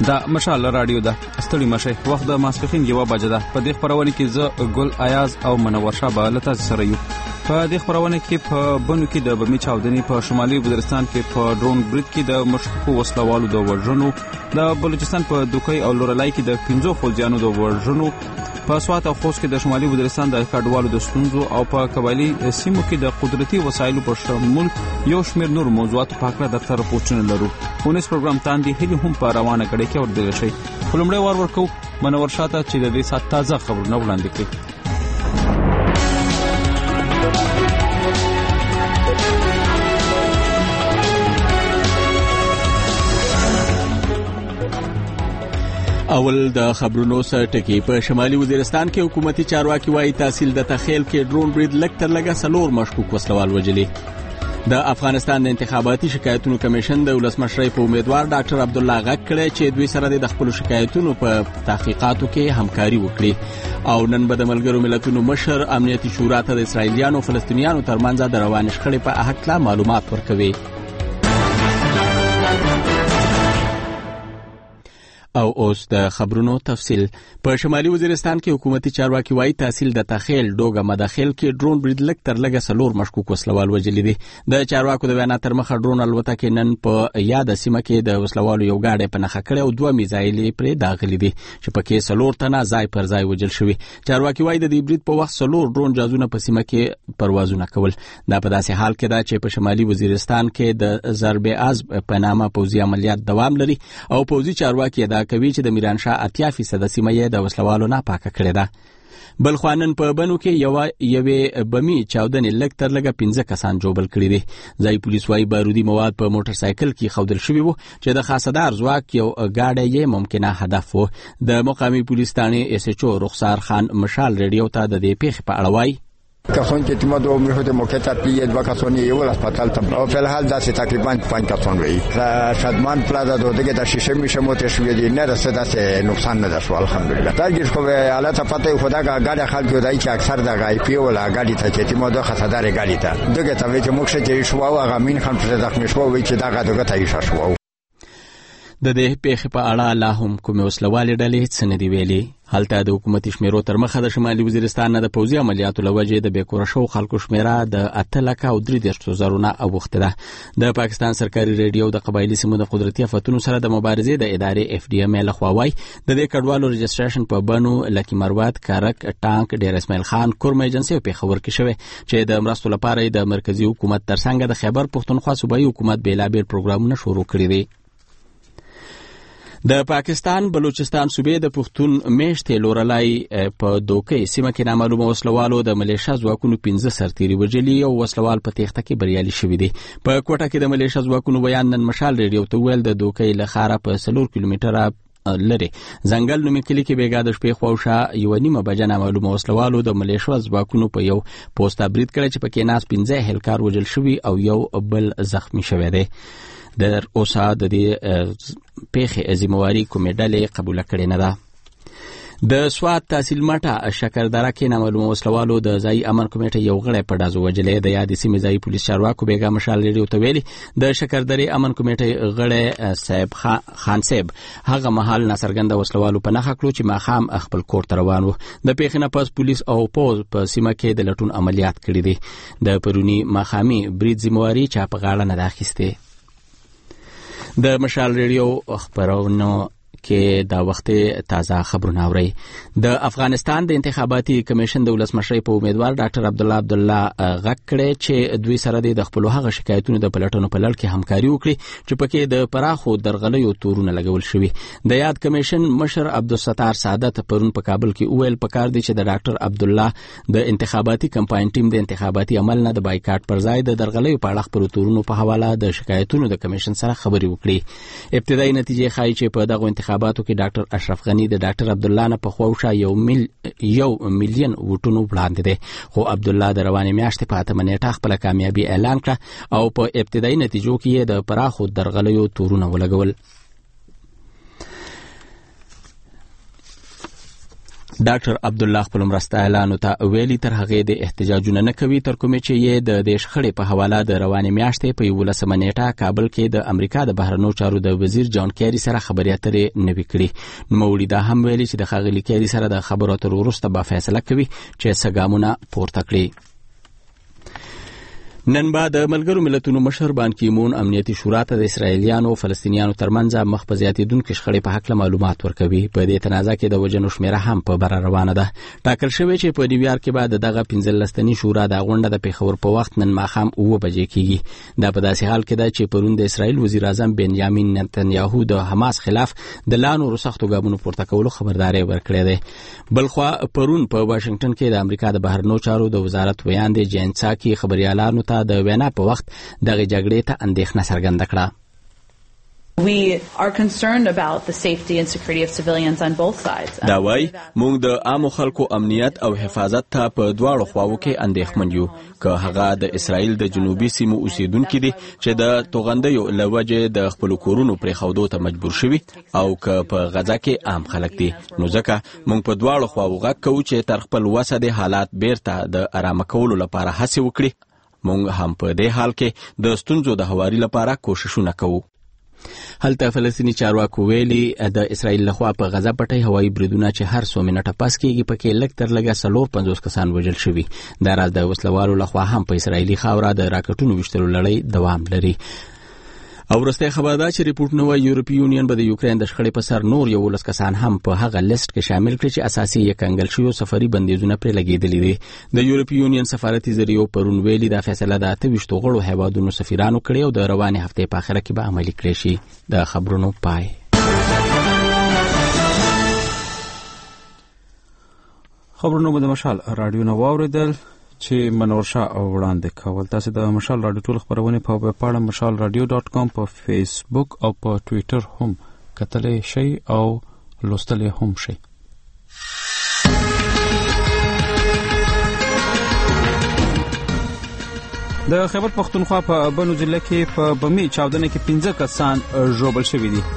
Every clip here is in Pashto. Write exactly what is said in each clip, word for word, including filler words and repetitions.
دا مشال رادیو ده ستړي مشه وخت د ماسپخین یو بجه ده. په دې خبرونه کې زه ګل ایاز او منور شاه لته سره یو. په دې خبرونه کې په بنو کې د بمی چاودنې په شمالي وزیرستان کې په ډرون برید کې د مشکوکو وسلوالو د ورژنو، د بلوچستان په دوکۍ او لورلای کې د پنځو فوجیانو د ورژنو، په سوات او خوست کې د شمالي وزیرستان د کډوالو د ستونزو او په قبایلی سیمو کې د قدرتي وسایلو په شمول یو شمېر نور موضوعات په اړه د تر پوښتنه لرو. ونس پروګرام تاندې هلي هم په روانه کړي کې ور دي شي. فلمړی ور ورکو منور شاته چې د دې سات تازه خبرونه وړاندې کړي. اول د خبرونو سره ټکی. په شمالي وزیرستان کې حکومتي چارواکي وايي تحصیل د تخیل کې ډرون برید لک تر لګه سلور مشکوک وسلوال وجلي. د افغانستان د انتخاباتي شکایتونو کمیشن د ولسمشر په امیدوار ډاکټر عبدالله غږ کړی چې دوی سره د خپل شکایتونو په تحقیقاتو کې همکاري وکړي. او نن به د ملګرو ملتونو مشر امنیتي شورا ته د اسرایلیانو او فلسطینیانو ترمنځ د روان شخړې په اړه معلومات ورکوي. او اوس د خبرونو تفصیل. په شمالي وزیرستان کې حکومتي چارواکي وايي تحصیل د تخیل ډوګه مداخل کې ډرون برید لک تر لګه سلور مشکوک وسلوال وجلي دي. د چارواکو د بیان تر مخه ډرون الوتکه کې نن په یاد سیمه کې د وسلوالو یو گاډي په نخښه کړي او دوه میزایلې پرې داخلي دي چې پکې سلور تنه ځای پر ځای وجل شوی. چارواکي وايي د دې برید په وخت سلور ډرون جازونه په سیمه کې پروازونه کول. دا په داسې حال کې ده چې په شمالي وزیرستان کې د ضرب عزب په نامه پوځي عملیات دوام لري او پوځي چارواکي دا کوي چې د میران شاه اتیا فیصد سیمه یې د وسلوالو نه پاکه کړې ده. بل خوانن په بنو کې یو یوې بمی چاودنې لک تر لګه پنځه کسان جوړل کړي دي. ځای پولیس وايي بارودي مواد په موټر سایکل کې خودل شوی وو چې د خاصدار ځواک یو گاډی یې ممکنه هدف وو. د مقامی پولیس ثاني اس ایچ او رخسار خان مشال ریډیو ته د دې پیښې په اړه وايي کسان که تیما دو میخواد موقعیت پیه دو کسانی یه اسپیتال تا و فعلا دست تقریبا پنج کسان وی شادمان پلادا دو دیگه در شیشه میشه موتش ویدی نرسه دست نقصان نداشت الحمدلله. درگیش که حالت پته خدا که گاڑی خالق دایی که اکثر در غایپی ولا گاڑی تا که تیما دو خطادار گاڑی تا دیگه تا وی که مکشه که شوا و غمین خان پر زخمی شوا وی که دغه دغه تایش شوا. د دې پیښې په اړه لا هم کومې وسلوالې ډلې څه نه دي ویلي. هلته د حکومتي شمیرو تر مخه د شمالي وزیرستان نه د پوځي عملیاتو له وجې د بېکوره شوو خلکو شمیره د اته لکه او درې دېرشو زرو نه اوښتې ده. د پاکستان سرکاري ریډیو د قبایلي سیمو د قدرتي آفتونو سره د مبارزې د ادارې اف ډي ام ای لخوا وايي د دې کډوالو رجسټریشن په بنو لکي مروت کارک ټانک ډیر اسماعیل خان کورم ایجنسي په خبر کې شوی چې د مرستو لپاره د مرکزی حکومت ترڅنګ د خیبر پښتونخوا صوبایي حکومت بیلابیل پروګرامونه شروع کړي دي. د پاکستان بلوچستان صوبې د پښتون میشتې لورلای په دوکۍ سیمه کې نامعلومه وسلوالو د ملیشیا ځواکونو پنځه سرتیري وجلي او وسلوال په تېښته کې بریالي شوي دي. په کوټه کې د ملیشیا ځواکونو بیان نن مشال ریډیو ته ویل د دوکۍ له ښاره په څلور کیلومتره لري ځنګل نومې کلي کې بیګا د شپې خواوشا یوه نیمه بجه نامعلومه وسلوالو د ملیشیا ځواکونو په یو پوسټه برید کړی چې پکې ناست پنځه هلکار وژل شوي او یو بل زخمی شوی دی. در اوسه د دې پیښې ذمہواري کومې ډلې قبوله کړې نه ده. د سوات تحصیل مټه شکردره کې نامعلومه وسلوالو د ځایي امن کمیټې یو غړی په ډازو وجلی. د یادې سیمې ځایي پولیس چارواکو بیګا مشال ریډیو ته ویلي د شکردرې امن کمیټې غړی صاحب خان صاحب هغه مهال ناڅرګنده وسلوالو په نښه کړو چې ماښام خپل کور ته روان و. د پیښې نه پس پولیس او پوځ په سیمه کې د لټون عملیات کړي دي. د پروني ماښامي برید ذمہواري چا په غاړه نه ده اخیستې. د مشال ریډیو خبرونو کې دا وخت تازه خبرونه اوري. د افغانستان د انتخاباتي کمیشن د ولسمشر په امیدوار ډاکټر عبدالله عبدالله غږ کړی چې دوی سره د خپل هغه شکایتونو د پلټنو په لړ کې همکاري وکړي چې پکې د پراخو درغلیو تورونه لګول شوي. د یاد کمیشن مشر عبدالستار سعادت پرون په کابل کې وویل پکار دی چې د ډاکټر عبدالله د انتخاباتي کمپاین ټیم د انتخاباتي عمل نه د بایکاټ پر ځای د درغلیو په اړه خپرو تورونو په حواله د شکایتونو د کمیشن سره خبرې وکړي. ابتدایي نتیجې ښایي چې په دغه انتخاباتو کې ډاکټر اشرف غنی د ډاکټر عبدالله نه په خواوشا یو مل یو میلیون ووټونو وړاندې دی. خو عبدالله د روانې میاشتې په اتمه نیټه خپله کامیابي اعلان کړه او په ابتدایي نتیجو کې یې د پراخو درغلیو تورونه ولګول. ډاکټر عبد الله خپل مرسته اعلان ته ویلي تر هغه د احتجاجونه نه کوي تر کومه چې یې د دیش خړې په حواله د روانې میاشتې په یولسمه نیټه کابل کې د امریکا د بهرنیو چارو د وزیر جان کیری سره خبرې اترې نوي کړي. نوموړي دا هم ویلي چې د ښاغلي کیری سره د خبرو اترو وروسته به فیصله کوي چې څه ګامونه پورته کړي. نن بعد د ملګرو ملتونو مشر بان کی مون امنیتي شورا ته د اسرایلیانو او فلسطینیانو ترمنځ مخ په زیاتېدونکو شخړې په حق معلومات ورکوي. په دې تنازع کې د وژنو شمیره هم په بر روانه ده. ټاکل شوی چې په نیویارک کې بعد دغه پنځلس تنې شورا د غونډه د پیښور په وخت نن ماښام اوه بجې کېږي. دا په داسې حال کې ده چې پرون د اسرایل وزیر اعظم بنیامین نتنیاهو د حماس خلاف د لا نورو سختو ګامونو پورته کولو خبرداري ورکړې ده. بلخوا پرون په واشنگټن کې د امریکا د بهرنیو چارو د وزارت ویان دی جین ساکي خبريالانو ته د وینا په وخت دغه جګړې ته اندېښنه څرګنده کړه. We are concerned about the safety and security of civilians on both sides. دا وای موږ د عامو خلکو امنیت او حفاظت ته په دواړو خواو کې اندېښمن یو. که هغه د اسرایل د جنوبي سیمو اوسیدونکو دي چې د توغندیو لوجه د خپل کورونو پرې خودو ته مجبور شوي او که په غزا کې عام خلک دي، نو ځکه موږ په دواړو خواو غږ کوو چې تر خپل وسه د حالات بیرته د آرام کولو لپاره هڅه وکړي. موږ هم په دې حال کې د ستونزو د هواري لپاره کوششونه کوو. هلته فلسطینی چارواکو ویلي د اسرایل لخوا په غزا پټي هوایي بریدونه چې هر څو منټه پاس کېږي پکې لږ تر لږه څلور پنځوس کسان وژل شوي. دا راز د وسلوالو لخوا هم په اسرایلي خاوره د راکټونو ویشتلو لړۍ دوام لري. او ورسته خبر ده چې ریپورت نو یورپی یونین به د یوکرين د شخړې په سر نور یو لس کسان هم په هغه لیست کې شامل کړي چې اساسي یې کنګل شوی سفري بندیزونه پرې لګېدلې دي. د یورپی یونین سفارتي ذریعو پرون ویلي دا فیصله د اته ویشت غړو هیوادونو سفیرانو کړی او د روانې هفتې په اخر کې به عملي کړي شي. د خبرونو پای. خبرونه د مشال رادیو نو واوریدل چې منور شاه او وړاندې کول. تاسو د مشال رادیو ټول خبرونه په ویب پاڼه مشال رادیو ډاټ کام په فیسبوک او په ټوئیټر هم کتلې شي او لوستلې هم شي. د خیبر پختونخوا په بنو ضلع کې په بمی چاودنه کې پنځه کسان ژوبل شوي دي.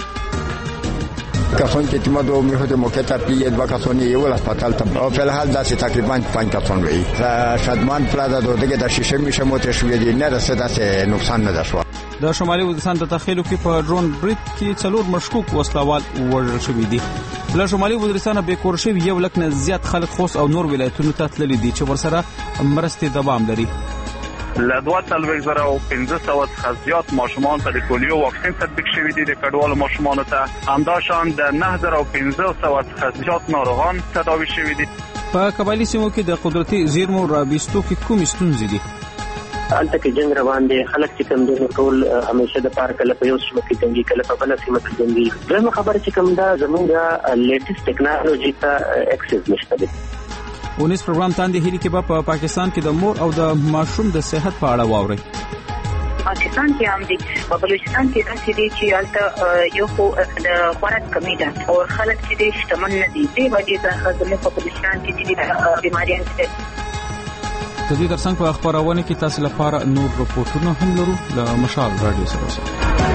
کسان که اعتماد و میخواد موقع تپلیه دو کسانی اول اسپتال تا فی الحال دستی تقریبا پنج کسان وی شدمان پلاده دو دیگه در شیشه میشه موتش ویدی نرسه دست نقصان نداشوا. د شمالي وزیرستان د تخیلو کې په ډرون برید کې څلور مشکوک وسلوال وژل شوي دي. له شمالي وزیرستان به کور شوي یو لک نه زیات خلک خوست او نور ولایتونو ته تللي دي چې ورسره مرستې دوام لري. لدوات تلویز زره و پنځه سوه څخه زیات ماشومان ته د پولیو واکسین تطبیق شوی دی. د کډوالو ماشومانو ته همداشان د نه زره و پنځه سوه څخه زیات ناروغان تداوی شوي دي. په قبایلي سیمو کې د قدرتي زیرمو رابستو کې کومې ستونزې دي؟ البته کې جنگ روان دي، خلک چې کوم دي ټول همیشه د پارک له په یو سیمه کې جنگي کله په بل سیمه کې جنگي. دغه خبره چې کوم دا زموږ لیټیسټ ټیکنالوژي ته اکسس نشته دي. ونیس پروګرام تاندې هلي کې په پاکستان کې د مور او د ماشوم د صحت په اړه واوري. پاکستان کې هم دي، په بلوچستان کې راځي دي چې البته یو خو د خوراک کمی ده او خلک چې دي شتمن نه دي. دې وجې څخه زموږ په بلوچستان کې دي بیماریان دي. د دې ترڅنګ په خبرونه کې تاسو لپاره نور رپورټونه هم لرو د مشال رادیو سره.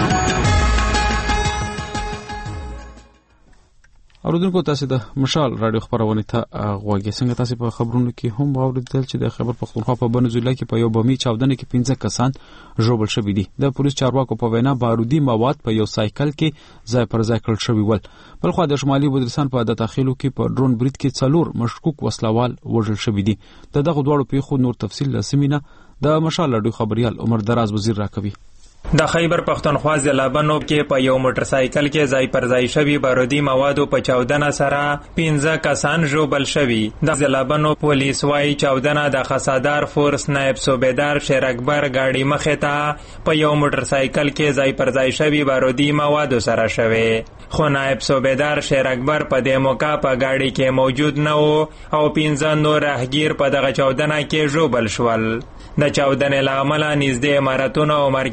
اوردونکو تاسو د مشال رادیو خبرونه ته غوږی څنګه تاسو په خبرونو کې هم واوریدل چې د خیبر پختونخوا په بنو ضلع کې په یو بمی چاودنه کې پنځه کسان ژوبل شوي دي. د پولیس چارواکو په وینا بارودي مواد په یو سایکل کې ځای پر ځای کړل شوي ول. بلخو د شمالي وزیرستان په د تخیلو کې په ډرون برید کې څلور مشکوک وسلوال وژل شوي دي. د دغه دوړو پیښو نور تفصیل لسمینه د مشال رادیو خبريال عمر دراز وزیر راکوي. د خیبر پختونخوا ضلع بنو کې په یو موټر سایکل کې ځای پر ځای شوي بارودي موادو په چاودنه سره پنځه کسان ژوبل شوي. د ضلع بنو پولیس وايي چاودنه د خصادار فورس نائب صوبیدار شیر اکبر گاډي مخې ته په یو موټر سایکل کې ځای پر ځای شوي بارودي موادو سره شوي. خو نائب صوبیدار شیر اکبر په دې موقع په گاډي کې موجود نه و او پنځه نور راهګیر په دغه چاودنه کې ژوبل شول. د چاودنې له امله نږدې عمارتونو او مارکیټونو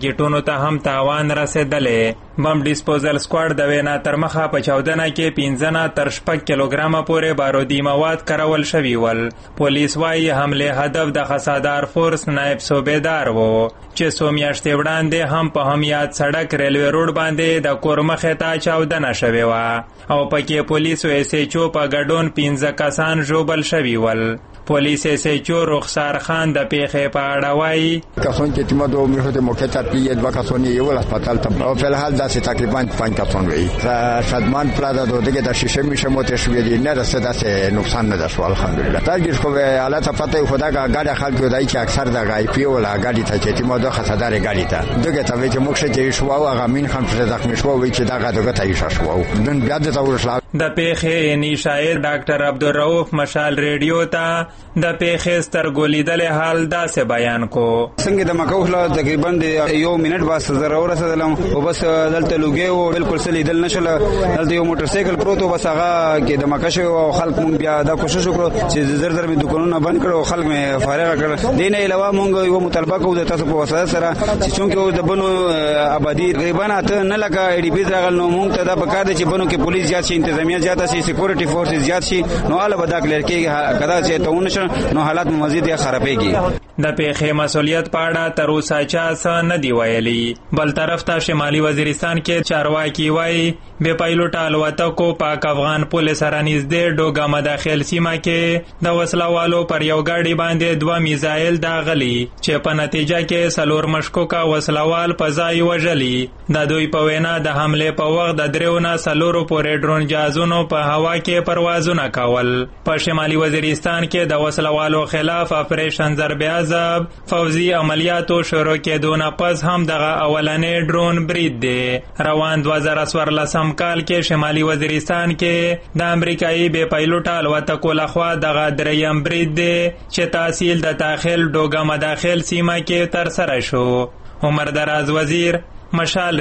ته هم تاوان رسېدلې. بم ډیسپوزل سکواډ د وینا تر مخه په چاودنه کې پنځه نه تر شپږ کیلوګرامه پورې بارودي مواد کارول شوي ول. پولیس وايي حمله هدف د خسادار فورس نائب صوبیدار و چې څو میاشتې وړاندې هم په همیات سړک ریلوې روډ باندې د کور مخې ته چاودنه شوې وه او پکې پولیسو ایس ایچ او په ګډون پنځه کسان ژوبل شوي ول. پولیس ایس ایچ او رخسار خان د پیښې په اړه وایي کسان چې تیمه دو میخوت موقع تپلیه دو کسانی یول اسپتال تا او فلحال داسې تقریبا پنج کسان وی شادمان پلادا دو دیگه در شیشه میشه موتش ویدی نرسه داسې نقصان نداشت الحمدلله. تاگیش خوب حالت پته خدا که گاڑی خلق دایی که اکثر در غایپی ولا گاڑی تا چې تیمه دو خسادار گاڑی تا دوگه تا وی چې مخشه چې شواو هغه مین خم چې زخمی شواو وی چې دغه دوگه تا ایشا شواو دن بیاد تا ورسلا د پیښې نی شاعر ډاکټر عبدالرؤف مشال ریډیو ته د پیښې سترګو لیدلې حال داسې بیان کو. څنګه د مکوخله تقریبا د یو منټ بس زره ورسېدلم او بس دلته لوګي او بالکل څه لیدل نشل. دلته یو موټر سایکل پروت بس هغه کې د مکشه او خلک مونږ بیا دا کوشش وکړو چې زر زر می دکانونه بند کړو خلک می فارغ کړ. دین علاوه مونږ یو مطالبه کوو د تاسو په وسایل سره چې چونکه د بنو آبادی تقریبا اته نه لکه ای ډی پی راغل نو مونږ ته دا پکار دي چې بنو کې پولیس زیات شي انتظامیه زیات شي سکیورټي فورس زیات شي نو اله بدا کلر کې کدا چې ته ونشي نو حالات مزید خرابېږي. د پیښې مسؤلیت په اړه تر اوسه چا څه نه دی ویلي. بل طرف ته شمالي وزیرستان کې چارواکي وایي بې پایلوټه الوتکو پاک افغان پل سره نږدې ډوګا مداخل سیمه کې د وسلوالو پر یو ګاډي باندې دوه میزایل داغلي چې په نتیجه کې څلور مشکوکه وسلوال په ځای وژلي. د دوی په وینا د حملې په وخت د دریو نه څلورو پورې ډرون جهازونو په هوا کې پروازونه کول. په شمالي وزیرستان کې د وسلوالو خلاف اپریشن ضرب عذاب فوزي عملیاتو شروع کېدو نه پس هم دغه اولنې ډرون برید دی. روان دوه زره څوارلسم کال کې شمالي وزیرستان کې د امریکایي بې پایلوټه الوتکو لخوا دغه دریم برید دی چې تحصیل د تاخیل ډوګا مداخل سیمه کې ترسره شو. عمر دراز وزیر مشال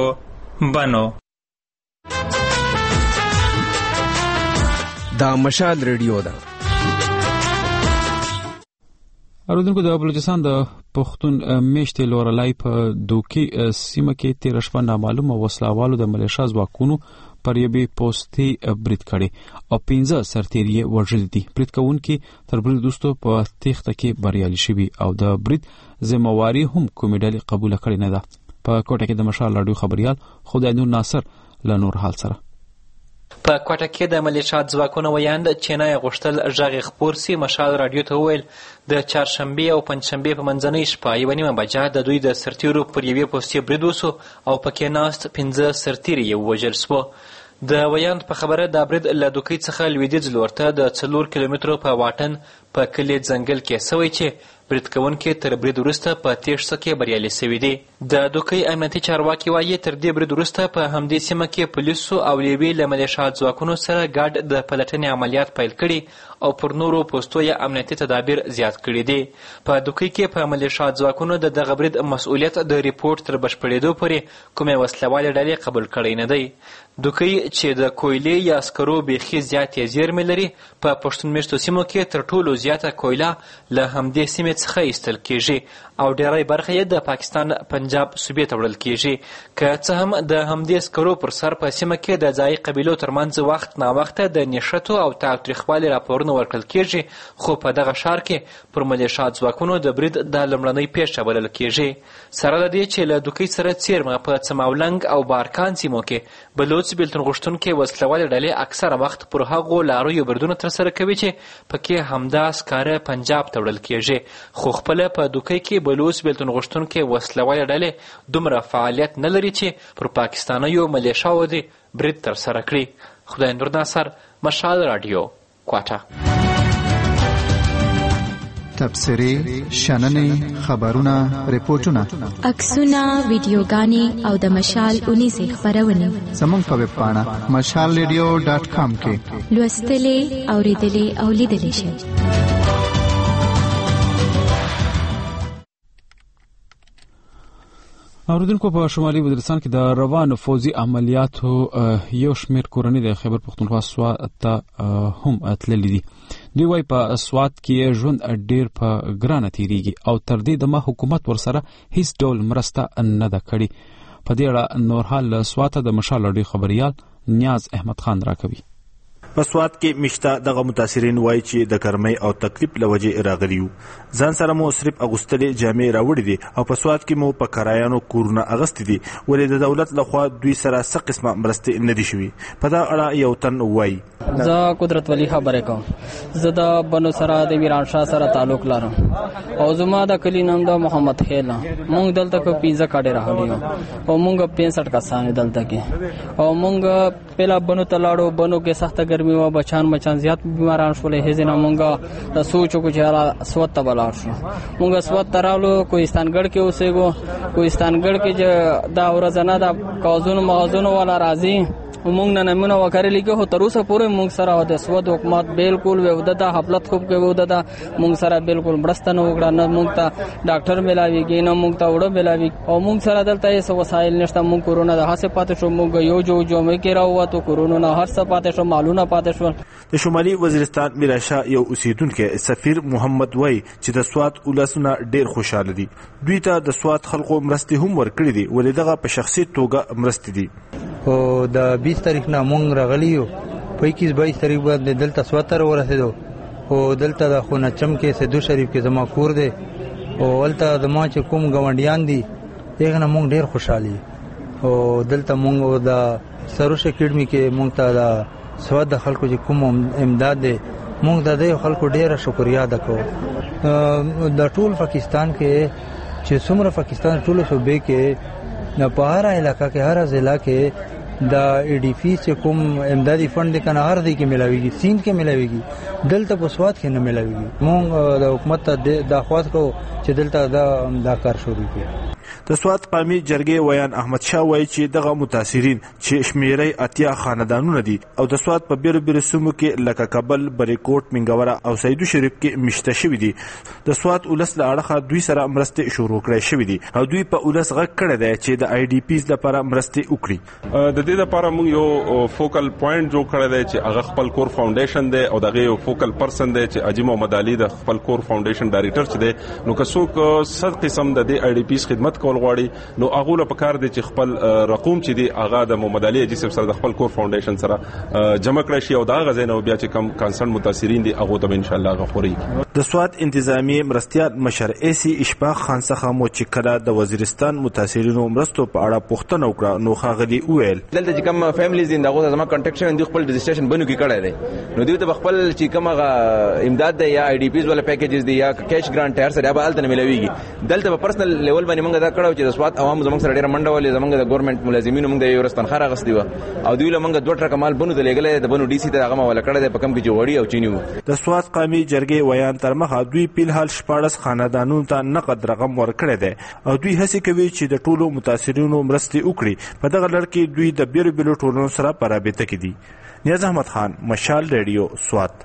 ریډیو بنو. دا مشال ریډیو ده. اردوونکو د بلوچستان د پښتون میشتې لورلای په دوکي سیمه کې تیر شپه نامعلومه وسلوالو د ملیشیا ځواکونو پر یوې پوستې برید کړی او پنځه سرتیري وژلي دي. برید کوونکي تر برید وروسته په تېښته کې بریالي شوي او د برید ذمہواري هم کومې ډلې قبوله کړې نه ده. په کوټه کې د مشال راډیو خبريال خدای نور ناصر له نور حال سره. په کوټه کې د ملیشیا ځواکونو ویاند چې نه غوښتل غږ خپور سي. مشال راډیو ته وویل د چهارشنبې او پنجشنبې په منځنۍ شپه یوه نیمه بجه د دوی د سرتیرو پر یوې پوستې برید وسو او پکې ناست پنځه سرتیري یې ووژل سوه. د ویاند په خبره دا برید له دوکۍ څخه لویدیځ لور ته د څلور کیلومترو په واټن په کلي ځنګل کې سوی چې برید کوونکي تر برید وروسته په تېښته کې بریالي سوي دي. د دوکۍ امنیتي چارواکي وایي تر دې برید وروسته په همدې سیمه کې پولیسو او لیوې له ملیشیا ځواکونو سره ګډ د پلټنې عملیات پیل کړي او پر نورو پوستو یې امنیتي تدابیر زیات کړي دي. په دوکۍ کې په ملیشیا ځواکونو د دغه برید مسؤلیت د ریپورټ تر بشپړېدو پورې کومې وسلوالې ډلې قبول کړی نه دی. دوکۍ چې د کویلې یا سکرو بیخي زیاتې زیرمې لري په پښتون میشتو سیمو کې تر ټولو زیاته کویله له همدې سیمې څخه ایستل کېږي او ډېری برخه یې د پاکستان پنجاب صوبې ته وړل کېږي. که څه هم د همدې سکرو پر سر په سیمه کې د ځایي قبیلو ترمنځ وخت ناوخته د نښتو او تاوتریخوالي راپورونه ورکړل کېږي خو په دغه ښار کې پر ملیشیا ځواکونو د برید د لومړنۍ پیښه بلل کېږي. سره له دې چې له دوکۍ سره څیرمه په څماولنګ او بارکان سیمو کې بلوچ بېلتون غوښتونکي وسلوالې ډلې اکثره وخت پر هغو لارویو بریدونه ترسره کوي چې پکې همدا سکاره پنجاب ته وړل کېږي. خو خپله په دوکۍ کې بلوچ بېلتون غوښتونکي وسلوالې ډلې دومره فعالیت نه لري چې پر پاکستانیو ملیشیاو دې برید ترسره کړي. خدای نور ناصر مشال راډیو کوټه. تبصرې، شننې، خبرونه، ریپورټونه، عکسونه، ویډیوګانې او د مشال اونیزې خپرونې زموږ په ویب پاڼه مشال ریډیو ډاټ کام کې لوستلې، اورېدلې او لیدلې شئ. اوریدونکو په شمالي وزیرستان کې د روان فوزي عملیاتو یو شمېر کورنۍ د خیبر پختونخوا سوات ته هم تللي دي. دوی وايي په سوات کې ژوند ډېر په ګرانه تیریږي او تر دې دمه حکومت ورسره هیڅ ډول مرسته نه ده کړې. په دې اړه نور حال له سواته د مشال راډیو خبریال نیاز احمد خان راکوي. په سوات کې مشته دغه متاثرین وایي چې د ګرمۍ او تکلیف له وجې راغلي وو. ځان سره مو صرف اغوستلې جامې راوړې دي او په سوات کې مو په کرایانو کورونه اغوستي دي، ولې د دولت لخوا دوی سره څه قسمه مرستې نه دي شوي. په دا اړه یو تن وایي زه قدرت ولی خبرې کوم. زه د بنو سره د ویرانشاه سره تعلق لرم او زما د کلی نام د محمد خیل. مونږ دلته کو پیزا کاډه راغلی او مونږ پینسټ کسان دلته کې او مونږ پهلا بنو تلاړو. بنو کې سخت ګرمي و، بچان بچان زیات بیماران شول. هزینه مونږه د سوچو کو چې سوت ته بلار شو. مونږ سوت ترالو کوهستانګړ کې اوسېګو. کوهستانګړ کې دا ورځنه د کاوزونو مغازونو والا راځي مونږ نه نمونه وکړلې کې هو تر اوسه پورې مونږ سره د سود حکومت بالکل وودته حفلت خوب کې وودته مونږ سره بالکل برسته نه وکړه. نه مونږ ته ډاکټر ملاويږي نه مونږ ته وړو ملاوي او مونږ سره دلته یې وسایل نشته. مونږ کورونا د هڅه پاتې شو. مونږ یو جو جو مې کې راووتو کورونا نه هر څه پاتې شو، مالونه پاتې شو. د شمالي وزیرستان میراشاه یو اوسیدونکو سفیر محمد وای چې د سوات ولسونه ډیر خوشاله دي. دوی ته د سوات خلکو مرستې هم ورکړي دي، ولې دغه په شخصي توګه مرستې دي. او د بیس تاریخ نه مونږ راغلی یو په اکیس بایس تاریخ باندې دلته سوات ته ورسېدو او دلته د خونه چم کې سیدو شریف کې زما کور دی او دلته د ما چې کوم ګاونډیان دي هغه نه مونږ ډیر خوشحالي او دلته مونږ د سروش اکیډمي کې مونږ ته د سواد د خلکو چې کوم امداد دی مونږ د دې خلکو ډیره شکریا ادا کوو. د ټول پاکستان کې چې څومره پاکستان ټول صوبې کې نه په هر علاقہ کې هر ضلع کې دا ای ډی پی چې کوم امدادي فند کنه هر دی کې ملاويږي، سیند کې ملاويږي، دلته په سواد کې نه ملاويږي. مونږ د حکومت ته د خواست کو چې دلته دا دا کار شروع کړي. د سوات قومي جرګې ویان احمد شاه وایي چې دغه متاثرین چې شمیرې اتیا خاندانونه دي او د سوات په بیرو بیرو سیمو کې لکه کابل، بریکوټ، منګوره او سیدو شریف کې مشته شوي دي. د سوات ولس له اړخه دوی سره مرستې شروع کړې شوي دي او دوی په ولس غږ کړی دی چې د آی ډي پیز لپاره مرستې وکړي. د دې لپاره موږ یو فوکل پوینټ جوړ کړی دی چې هغه خپل کور فاونډیشن دی او دغه یو فوکل پرسن دی چې اجي محمد علي د خپل کور فاونډیشن ډایریکټر چې دی. نو که څوک صد قسم د دې آی ډي پیز خدمت کول غواړي نو هغه له پکار دي چې خپل رقم چې دی هغه د محمد علي اجي سره د خپل کور فاونډیشن سره جمع کړی شي او دا غزنه بیا چې کم کانسرن متاثرین دي هغه ته ان شاء الله غفوري. د سوات انتظامی مرستيال مشر ایسی اشفاق خان څخه مو چې کړه د وزیرستان متاثرینو مرستو په اړه پوښتنه وکړه نو خاغلی وویل دلته چې کوم فیملیز دي دغه زما کانټیکټ دی خپل رجسټریشن بنو کې کړی دی نو دوی ته خپل چې کومه امداد دی یا آی ډي پیز ولا پیکیجز دی یا کیش ګرانټ هر سره به الته ملويږي. دلته په پرسنل لیول باندې موږ دا کړو چې د سوات عوام زموږ سره ډیره منډه ولې زموږ د ګورنمنت ملازمینو موږ د یو رستان خره غسدي و او دوی له موږ دوه ټرک مال بنو د لګلې د بنو ډي سي ته هغه ولا کړی دی په کم کې جوړی او چینی وو. د سوات قومي جرګې ویان تر مخه دوی په حال شپارس خاندانونو ته نقد رقم ورکړی دی او دوی هڅه کوي چې د ټولو متاثرینو مرستې وکړي. په دغه لړ کې دوی د بیرو بیرو ټولنو سره په رابطه کې دي. نیاز احمد خان، مشال ریډیو، سوات.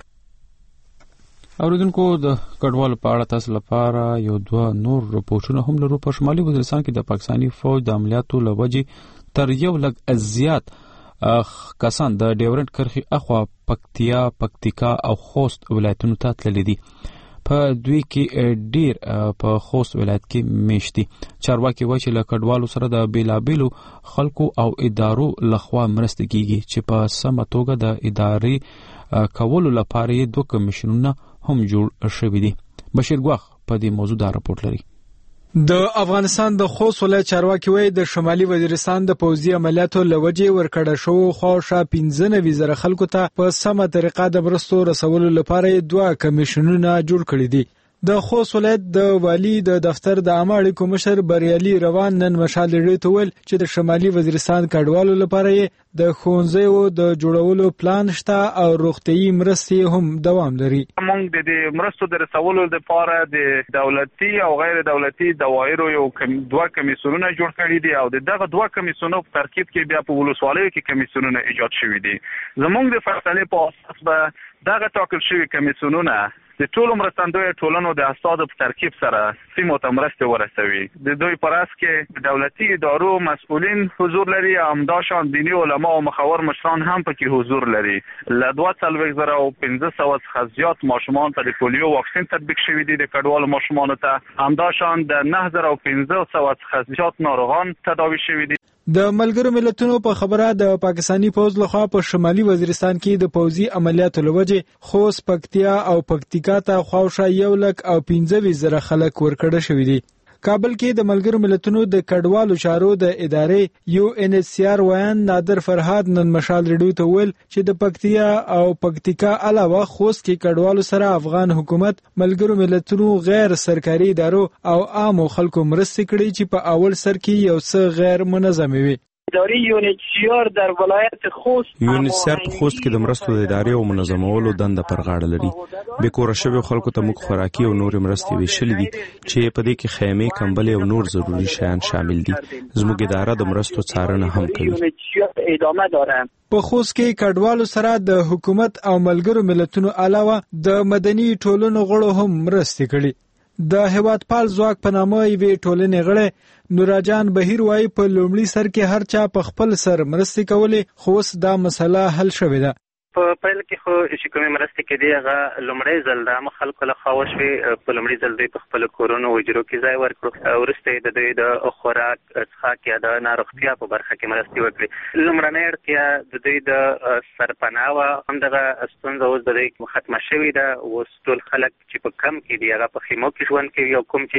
اوریدونکو د کډوالو په اړه تاسو لپاره یو دوه نور رپورټونه هم لرو. په شمالي وزیرستان کې د پاکستاني فوج د عملیاتو لوجې تر یو لږ زیات کسان د ډیورنټ کرښې اخوا پکتیا، پکتیکا او خوست ولایتونو ته تللي دي. په دوی کې ډیر په خوست ولایت کې میشتي. چارواکي وایي چې له کډوالو سره د بیلابیلو خلکو او ادارو لخوا مرسته کیږي چې په سمه توګه د ادارې کولو لپاره یې دوه کمیشنونه هم جوړ شوي دي. بشیر ګواخ په دې موضوع دا راپورټ لري. د افغانستان د خوست ولایت چارواکي وایي د شمالي وزیرستان د پوځي عملیاتو لوجې ورکړه شو خواوشا پنځه نوي زره خلکو ته په سمه طریقه د مرستو رسولو لپاره دوه کمیشنونه جوړ کړي دي. د خوست ولایت د والی د دفتر د عامه اړیکو مشر بریالي روان نن مشال ریډیو ته ویل چې د شمالي وزیرستان کډوالو لپاره د ښوونځیو د جوړولو پلان شته او روغتيایي مرستې هم دوام لري. موږ د مرستو د رسولو لپاره د دولتي او غیر دولتي دوايرو یو دوه کمیسیونونه جوړ کړي دي او دغه دوه کمیسیونونو په ترکیب کې بیا په ولسوالیو کې کمیسیونونه ایجاد شوي دي. زموږ د فیصلې په اساس به دغه ټاکل شوي کمیسیونونه د ټولو مرستندویو ټولنو د اساسو په ترکیب سره سیمو ته مرستې ورسوي. د دوی پر اس کې دولتي ادارو مسؤلین حضور لري، همداشان دینی علما او مخور مشران هم پکې حضور لري. له دوه څلوېښت زره او پنځه سوه څخه زیات ماشومان ته د پولیو واکسین تطبیق شوی دی. د کډوالو ماشومانو ته همداشان د نه زره او پنځه سوه څخه زیات ناروغان تداوي شوي دي. د ملګرو ملتونو په خبره د پاکستانی پوځ لخوا په شمالي وزیرستان کې د پوځي عملیاتو لوجې خوست، پکتیا او پکتیکا ته خواوشا یو لک او پنځه ویشت زره خلک ورکړه شوي دي. کابل کې د ملګرو ملتونو د کډوالو چارو د ادارې یو ان ایچ سی آر وایان نادر فرهاد نن مشال ریډیو ته ویل چې د پکتیا او پکتیکا علاوه خوست کې کډوالو سره افغان حکومت، ملګرو ملتونو، غیر سرکاري ادارو او عامو خلکو مرستې کړي چې په اول سر کې یو څه غیر منظم وي. ادارې یونیسیار در ولایت خوست یونیسیار په خوست کې د مرستو د ادارې او منظمولو دنده پر غاړه لري. به کور شوی خلکو ته موږ خوراکي او نور مرستې ویشل دي چې په دې کې خیمه، کمبل او نور ضروري شیان شامل دي. زموږ اداره د مرستو څارنه هم کوي. ادامه داره. په خوست کې کډوالو سره د حکومت او ملګرو ملتونو علاوه د مدني ټولنو غړو هم مرستې کړي. د هیوادپال ځواک په نامه یوې ټولنې غړی نوراجان بهیر وايي په لومړي سر کې هر چا په خپل سر مرستې کولې، خو اوس دا مسله حل شوې ده. په پیل کې خو چې کومې مرستې کېدې هغه لومړی ځل د عامه خلکو لخوا وشوې. په لومړي ځل دوی په خپلو کورونو حجرو کې ځای ورکړو، وروسته یې د دوی د خوراک، څښاک یا د ناروغتیا په برخه کې مرستې وکړې. لومړنۍ اړتیا د دوی د سرپناه وه، همدغه ستونزه اوس د دوی ختمه شوې ده. اوس ټول خلک چې په کم کې دي هغه په خیمو کې ژوند کوي، او کوم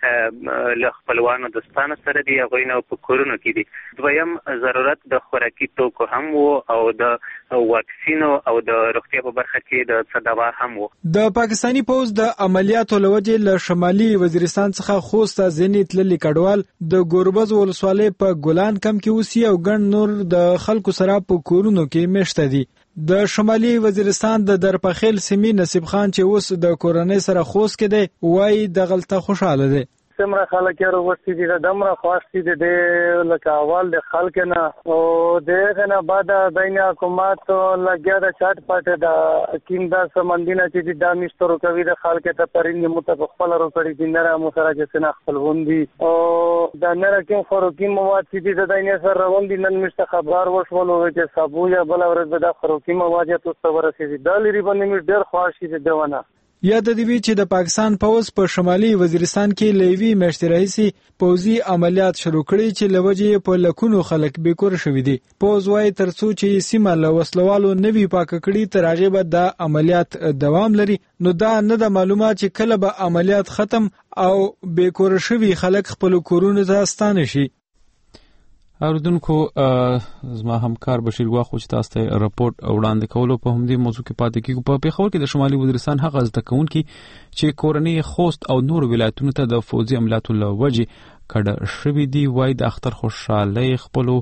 چې له خپلوانو دوستانو سره دي هغوی نه په کورونو کې دي. دویم ضرورت د خوراکي توکو هم و او د واکسین او د روغتیا په برخه کې د صدوا هم وو. د پاکستانی پوز د عملیاتو لوجې له شمالي وزیرستان څخه خوست ته ځینې تللي کډوال د ګوربز ولسوالۍ په ګلان کم کې اوسي او ګڼ نور د خلکو سره په کورونو کې میشته دي. د شمالي وزیرستان د درپخیل سیمې نصیب خان چې اوس د کورنۍ سره خوست کې دی وایي دغلته خوشاله دی. سمره خلک یې وروستي دي، دمره خواشتي دي د لکه اول د خلک نه او دغه نه بعد بین حکومت لګیا د چاټ پټ د کیم دا سمندینه چې د مسترو کوي د خلک ته پرېنه متفقل ورکړي دي نه مو سره چې نه خپل وندي او د نره کې فروکي مواد چې د دینه سره روندي نن مست خبر وشولو چې سابو یا بل ورځ د فروکي مواد ته څو ورسېږي د لري باندې مې ډېر خواشي دي دونه. یاد دی چې د پاکستان پوز په شمالي وزیرستان کې لوی میاشتې راهیسې پوزي عملیات شروع کړي چې لوجې په لکونو خلک بیکور شوي دي. پوز وايي ترڅو چې سیمه له وسلوالو نوي پاک کړي تر هغه به د عملیات دوام لري. نو دا نه د معلومات چې کله به عملیات ختم او بیکور شوي خلک خپل کورونو ته ستانه شي. اوردونکو زما همکار بشیر واخو چې تاسو ته راپورټ وړاندې کولو په همدې موضوع کې پاتې کیږو. په پیښور کې د شمالي وزیرستان هغه زده کوونکي چې کورنۍ خوست او نور ولایتونو ته د فوزي عملیاتو لوجې کډه شوي دي وایي د اختر خوشحالۍ خپلو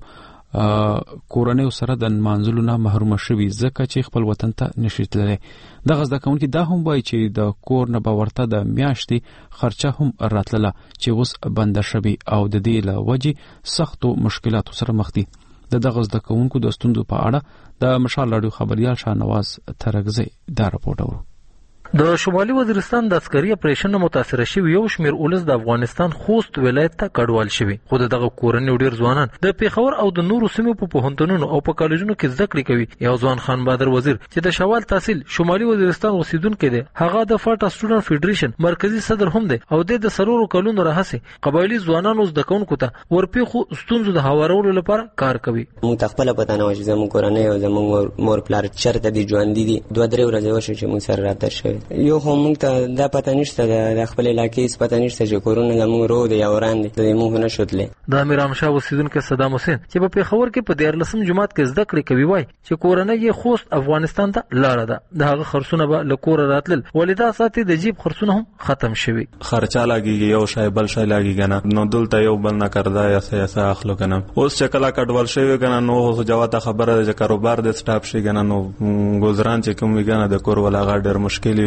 کورنۍ سره د منځلو نه محروم شوي ځکه چې خپل وطن ته نشي تللی. دغه زده کوونکي دا هم وایي چې د کور نه به ورته د میاشتې خرچه هم راتلله چې اوس بنده شوي او د دې له وجې سختو مشکلاتو سره مخ دي. د دغه زده کوونکو د ستونزو په اړه د مشال راډیو خبريال شاهنواز ترګزی دا راپورټ ورو. د شمالي وزیرستان د عسکري اپریشن متاثر شوی یو شمیر اولس د افغانستان خوست ولایت ته کډوال شوی، خو دغه کورنۍ ډیر ځوانان د پیښور او د نورو سیمو په پوهنتونونو او په کالجونو کې زده کړې کوي. یو ځوان خان بادر وزیر چې د شوال تحصیل شمالي وزیرستان اوسیدونکو دی، هغه د فاټا سټوډنټ فیډریشن مرکزی صدر هم دی او د سرورو کلونو راهسه قبایلی ځوانانو زده کوونکو ته ورپېخو ستونزو د هوارولو لپاره کار کوي. موږ خپل پته نه و چې زموږ کورنۍ او زموږ مور پلار چرته دي ژوند دي دوه درې ورځې وشو چې موږ سره راته شوی. یو هم ته دا پته نشته د خپل علاقې پته نشته چې کورونه زموږ رو دی یا وران دي د موږ نه شوتله. د امیر امشاه اوسیدونکو صدام حسین چې په پیښور کې په دیارلسم جماعت کې زده کړې کوي وای چې کورنۍ یې خوست افغانستان ته لاړه ده. د هغه خرڅونه به له کوره راتلل ولیدا ساتي د جیب خرڅونه هم ختم شوي. خرچه لاګي یو شای بل شای لاګي کنه نو دلته یو بل نه کردا یا سیاسه اخلو کنه. اوس چې کله کډوال شوی کنه نو جواته خبره ده چې کاروبار د سټاپ شي کنه نو ګوزران چې کوم ویګنه د کور ولا غاډر مشکل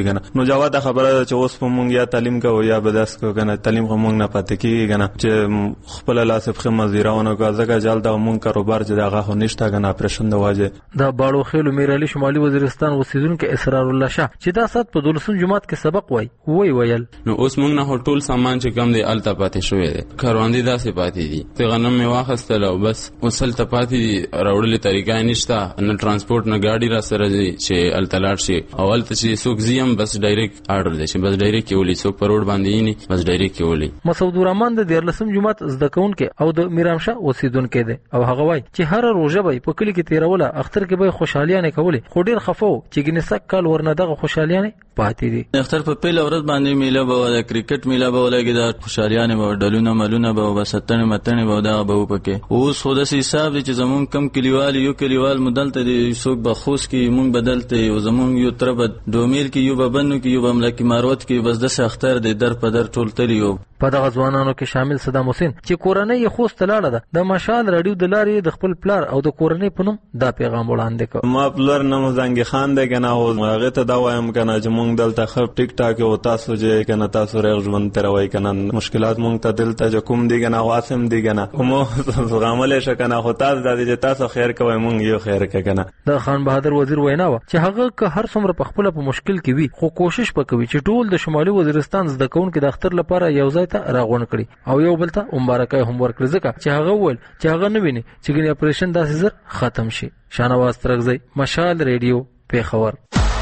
شوی کنه. نو جواب خبره ده چې اوس په مونږ یا تعلیم کوو یا بداس کو کنه تعلیم خو مونږ نه پاتې کیږي کنه چې خپل لاسب خه مزیرونه کو ځکه جال دا مونږ کاروبار چې دغه خو نشته کنه اپریشن د واجه دا باړو خېلو میرالي شمالي وزیرستان اوسیدونکو اسرار الله شاه چې دا سات په دولسم جماعت کې سبق وای وای ویل نو اوس موږ نه ټول سامان چې کم دی الته پاتې شوی دی کاروندې داسې پاتې دي ته غنم می واخستل او بس وصل ته پاتې دي راوړلې طریقې نشته نه ترانسپورت نه ګاډي را سره دي چې الته لاړ شي او الته چې څوک زیم بس ډایرکټ آرډر دی چې بس ډایرکټ کېولي څوک په روډ باندې نه بس ډایرکټ کېولي. مسعود الرحمن د دیارلسم جماعت زده کوونکو او د میرامشاه اوسیدونکو دی او هغه وای چې هر روزه به په کلی کې تیروله اختر کې به خوشحالیانه کولې خو ډیر خفو چې ګنسک کال ورنه دغه خوشحالیانه پاتې دي. اختر په پیل ورځ باندې میله به د کرکټ میله به ولګي د خوشحالیانه به ډلونه ملونه به وساتنه متنه به دا به پکې اوس خو د حساب چې زمون کم کلیوال یو کلیوال مدلته دي څوک به خوش کې مونږ بدلته یو زمون یو تر به دومیل کې یو ببنو کې یو بملکی ماروت کې بس د اختر د در په در ټول تلیو. په دغه ځوانانو کې شامل صدام حسین چې کورنۍ یې خوست لاړه ده د مشال رادیو د لارې د خپل پلار او د کورنۍ په نوم دا پیغام وړاندې کړ. ما پلار نوم زنګ خان دی کنه او هغه ته دا وایم کنه چې مونږ دلته خپ ټیک ټاک او تاسو چې کنه تاسو رغ ژوند تروي کنه مشکلات مونږ ته دلته کوم دی کنه واسم دی کنه کوم غامل ش کنه خو تاسو د دې تاسو خیر کوي مونږ یو خیر کنه. د خان بهادر وزیر وینا و چې هغه که هر څومره په خپل په مشکل کې وي خو کوشش وکوي چې ټول د شمالي وزیرستان زده کوونکو د اختر لپاره یو ځای ته راغون کړي او یو بل ته مبارکای هم ورکړي ځکه چې هغه ول چې هغه نه ویني چې ګنې اپریشن داسې زر ختم شي. شانواز ترغزی مشال ریډیو پیښور.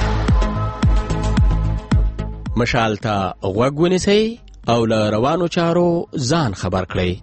مشال ته غوږ ونیسئ او له روانو چارو ځان خبر کړئ.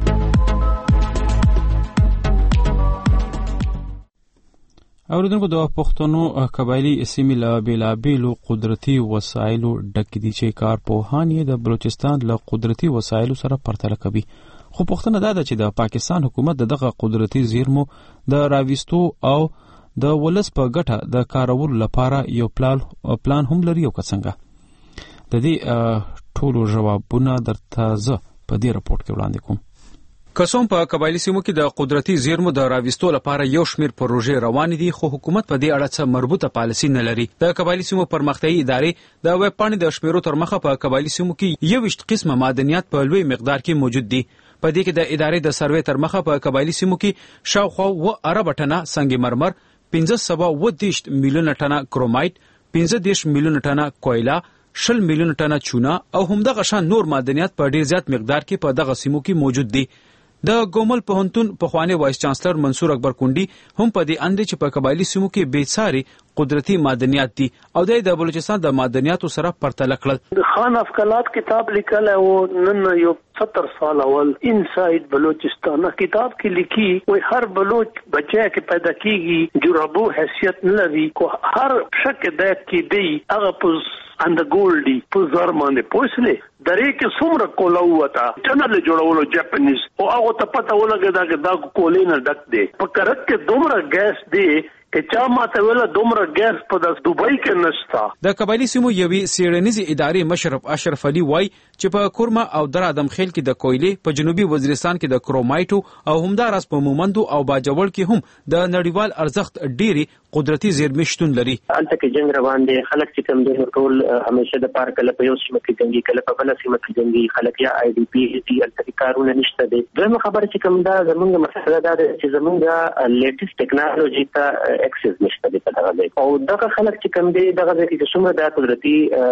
اوریدونکو د پښتنو قبایلی سیمې له بېلابېلو قدرتي وسایلو ډک دي چې کارپوهان یې د بلوچستان له قدرتي وسایلو سره پرتله کوي. خو پوښتنه دا ده چې د پاکستان حکومت دغه قدرتي زیرمو د راوستو او د ولس په ګټه د کارولو لپاره یو پلان هم لري او که څنګه. د دې ټولو جوابونه درته زه په دې راپورټ کې وړاندې کوم. کسوم په قبایلی سیمو کې د قدرتي زیرمو د راوستو لپاره یو شمیر پروژې روان دي خو حکومت په دې اړه څه مربوطه پالیسي نه لري. د قبایلی سیمو پرمختیايي ادارې د ویب پاڼې د شمیرو تر مخه په قبایلی سیمو کې یو ویشت قسمه معدنیات په لوی مقدار کې موجود دي. په دې کې د ادارې د سروې تر مخه په قبایلی سیمو کې شاوخوا و ارب ټنه سنگ مرمر، پنځه سوه اووه دېرش میلیونه ټنه کرومایټ، پنځه دېرش میلیونه ټنه کویلا، شل میلیونه ټنه چونه او همدغه شان نور معدنیات په ډیر زیات مقدار کې په دغه سیمو کې موجود دي. د ګومل پوهنتون پخوانی وایس چانسلر منصور اکبر کونډي هم په دې اند چې په قبایلی سیمو کې بیساري قدرتي معدنیات دي او د بلوچستان د معدنیاتو سره پرتله کړل. خان افکالات کتاب لیکل او نن یو ستر سال اول انسائد بلوچستان کتاب کې لیکي وای هر بلوچ بچی کې پیدا کیږي جرابو حیثیت نه لري کو هر شک د کې دی هغه پوز اند ګولډي په زر باندې پوښلې درې کې څومره کولا وتا چنل جوړولو جاپانیز او هغه ته پته ولګی دا دا کولې نه ډک دی په کرت کې دومره ګیس دی چې چا ماته ویل دومره ګیس په د دوبۍ کې نشتا. د قبایلی سیمو یوې سیړنیزي ادارې مشرف اشرف علي وای چې په کورما او در ادم خیل کې د کویلې په جنوبي وزیرستان کې د کرومایټو او همداراز په مومندو او باجوړ کې هم د نړیوال ارزښت ډېری قدرتي زیرمې شتون لري. الته کې جنگ روان دي خلک چې کوم دي ټول همیشه د پار کله په یو سیمه کې جنگي کله په بل سیمه کې جنگي خلک یا آی ډي پی دي الته کارونه نشته دي. دغه خبره چې کوم دا زمونږ مسله دا ده چې زمونږ لیټیسټ ټیکنالوژي ته اکسس نشته دي په دغه ځای او دغه خلک چې کوم دي دغه ځای کې څومره د قدرتي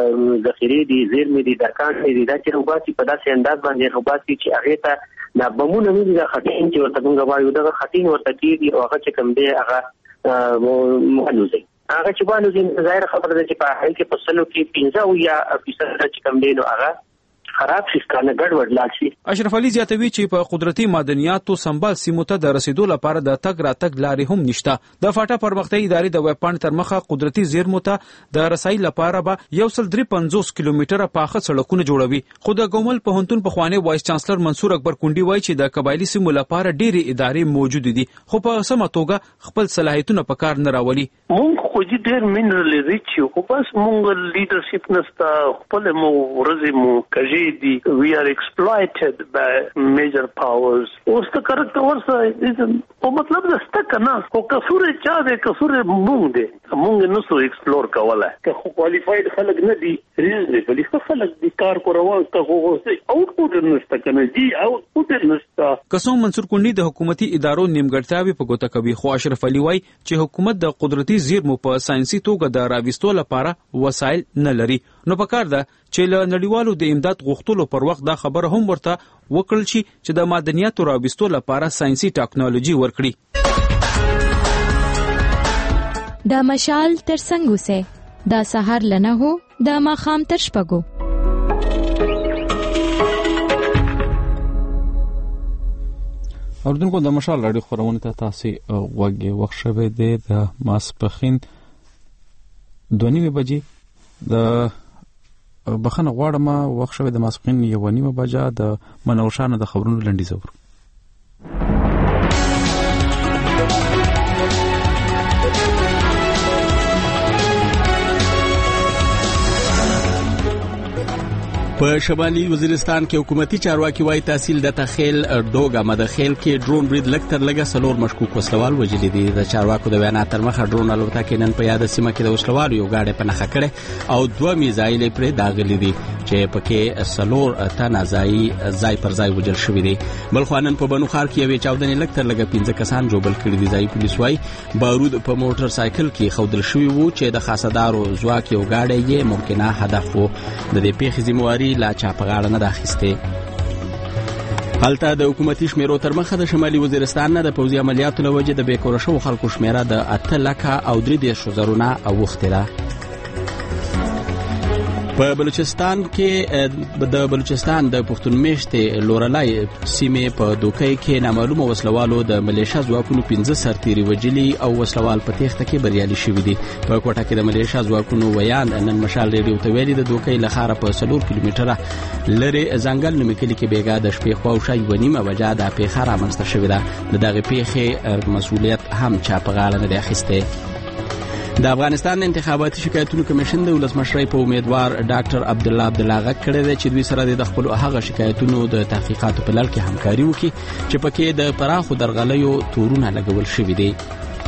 ذخیرې دي زیرمې دي درکان دي دا چې روباسي په داسې انداز باندې روباسي چې هغه ته دا بمونه نه دي خټین چې ورته موږ وایو دغه خټین ورته کیږي او هغه چې کوم دی هغه مولوزي هغه چې مولوزي ظاهر خبره ده چې په هغه کې په سلو کې پنځه او یا فیصد چې کوم دی نو هغه خراب شي کنه ګډوډ لاړ شي. اشرف علي زیاتوي چې په قدرتي معدنیاتو سمبال سیمو ته د رسیدو لپاره د تګ راتګ لارې هم نشته. د فاټا پرمختیايي ادارې د ویب پاڼې تر مخه قدرتي زیرمو ته د رسایي لپاره به یو سل درې پنځوس کیلومتره پاخه سړکونه جوړوي. خو د ګومل پوهنتون پخوانی وایس چانسلر منصور اکبر کونډي وایي چې د قبایلی سیمو لپاره ډېری ادارې موجود دي خو په سمه توګه خپل صلاحیتونه په کار نه راولي. مونږ خو دې ډېر منرل ریچ یو خو بس مونږ لیډرشپ نستا خپل مو ورځې مو کجې شوی دي we are exploited by major powers. اوس ته کرکټ ورسره او مطلب دا ستک نه او کفور چا دې کفور مونږ دې مونږ نو سو ایکسپلور کوله که خو کوالیفاید خلک نه دي ریزنبلی خلک دي کار کوروان ته خو اوټپوټ نشته کنه دي اوټپوټ نشته. قسم منصور کونډي د حکومتي ادارو نیمګړتیاوي په ګوته کوي، خو اشرف علي وايي چې حکومت د قدرتي زیرمو په ساينسي توګه د راوستو لپاره وسایل نه لري. نو پکار ده چې له نړیوالو د امداد غوښتلو پر وخت دا خبره هم ورته وکړل شي چې د معدنیاتو راوستو لپاره ساينسي ټکنالوژي ورکړي. د مشال تر څنګه سه د سحر لنه هو د ماخام تر شپګو. اوردونکو د مشال راډیو خبرونه ته تاسو وګورئ. وخت شوه د ماسپخین دوه نیمه بجې د بخنه غواړم وخت شوه د ماسپخین یو نیمه بجې د منورشانه د خبرونو لنډیز اورو. په شمالي وزیرستان کې حکومتي چارواکي وايي تحصیل د تخیل ډوګه مدخیل کې ډرون برید لکتر لګه سلور مشکوک وسلوال وجلي دي. د چارواکو د بیان تر مخه ډرون الوتکې نن په یاد سیمه کې د وسلوال یو گاډي په نخښه کړي او دوه میزایل پرې داغلي دي چې پکې سلور تنه ځای ځای پر ځای وجل شوی دي. بل خوانن په بنو خار کې یو چاودنې لکتر لګه پنځه کسان جوړل کړي دي. ځای پولیس وايي بارود په موټر سایکل کې خودل شوی وو چې د خاصدارو ځواک یو گاډي یې ممکنه هدف وو. د دې پیښې ذمہواری لا چا په غاړه نه داخسته. هلته د حکومتي شمیرو تر مخه د شمالي وزیرستان نه د پوځي عملیاتو لوجه د بیکوره شو خلکو شمیره د اته لکه او درې دیرش زرونه اوښته ده. په بلوچستان کې د بلوچستان د پښتون میشتې لورلای سیمه په دوکۍ کې نامعلومه وسلوالو د ملیشیا ځواکونو پنځه سرتیري وجلي او وسلوال په تېښته کې بریالي شوي دي. په کوټه کې د ملیشیا ځواکونو ویان نن مشال ریډیو ته ویلي د دوکۍ له ښاره په څلور کیلومتره لرې ځنګل نومي کلي کې بیګا د شپې خواوشا یوه نیمه بجه دا پیښه رامنځته شوې ده. د دغې پیښې مسؤلیت هم چا په غاړه نه دی اخیستی. د افغانستان انتخاباتي شکایتونو کمیشن د ولسمشر په امیدوار ډاکټر عبدالله عبدالله غږ کړی دی چې دوی سره د خپل هغه شکایتونو د تحقیقاتو په لړ کې همکاري وکړي چې پکې د پراخو درغلیو تورونه لګول شوي دي.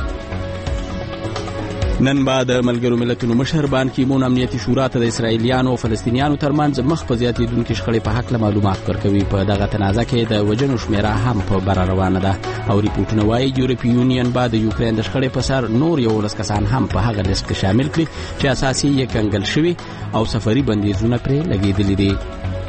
نن با د ملګرو ملتونو مشر بان کی مون امنیتي شورا ته د اسرایلیانو او فلسطینیانو ترمنځ مخ په زیاتېدونکو شخړې په حق له معلومات ورکوي. په دغه تنازع کې د وجنو شمیره هم په بره روانه ده او ریپورتونه وايي یورپی یونین با د یوکرين د شخړې په سر نور یو لس کسان هم په هغه لیست کې شامل کړي چې اساسي یې کنګل شوي او سفري بندیزونه پرې لګېدلي دي.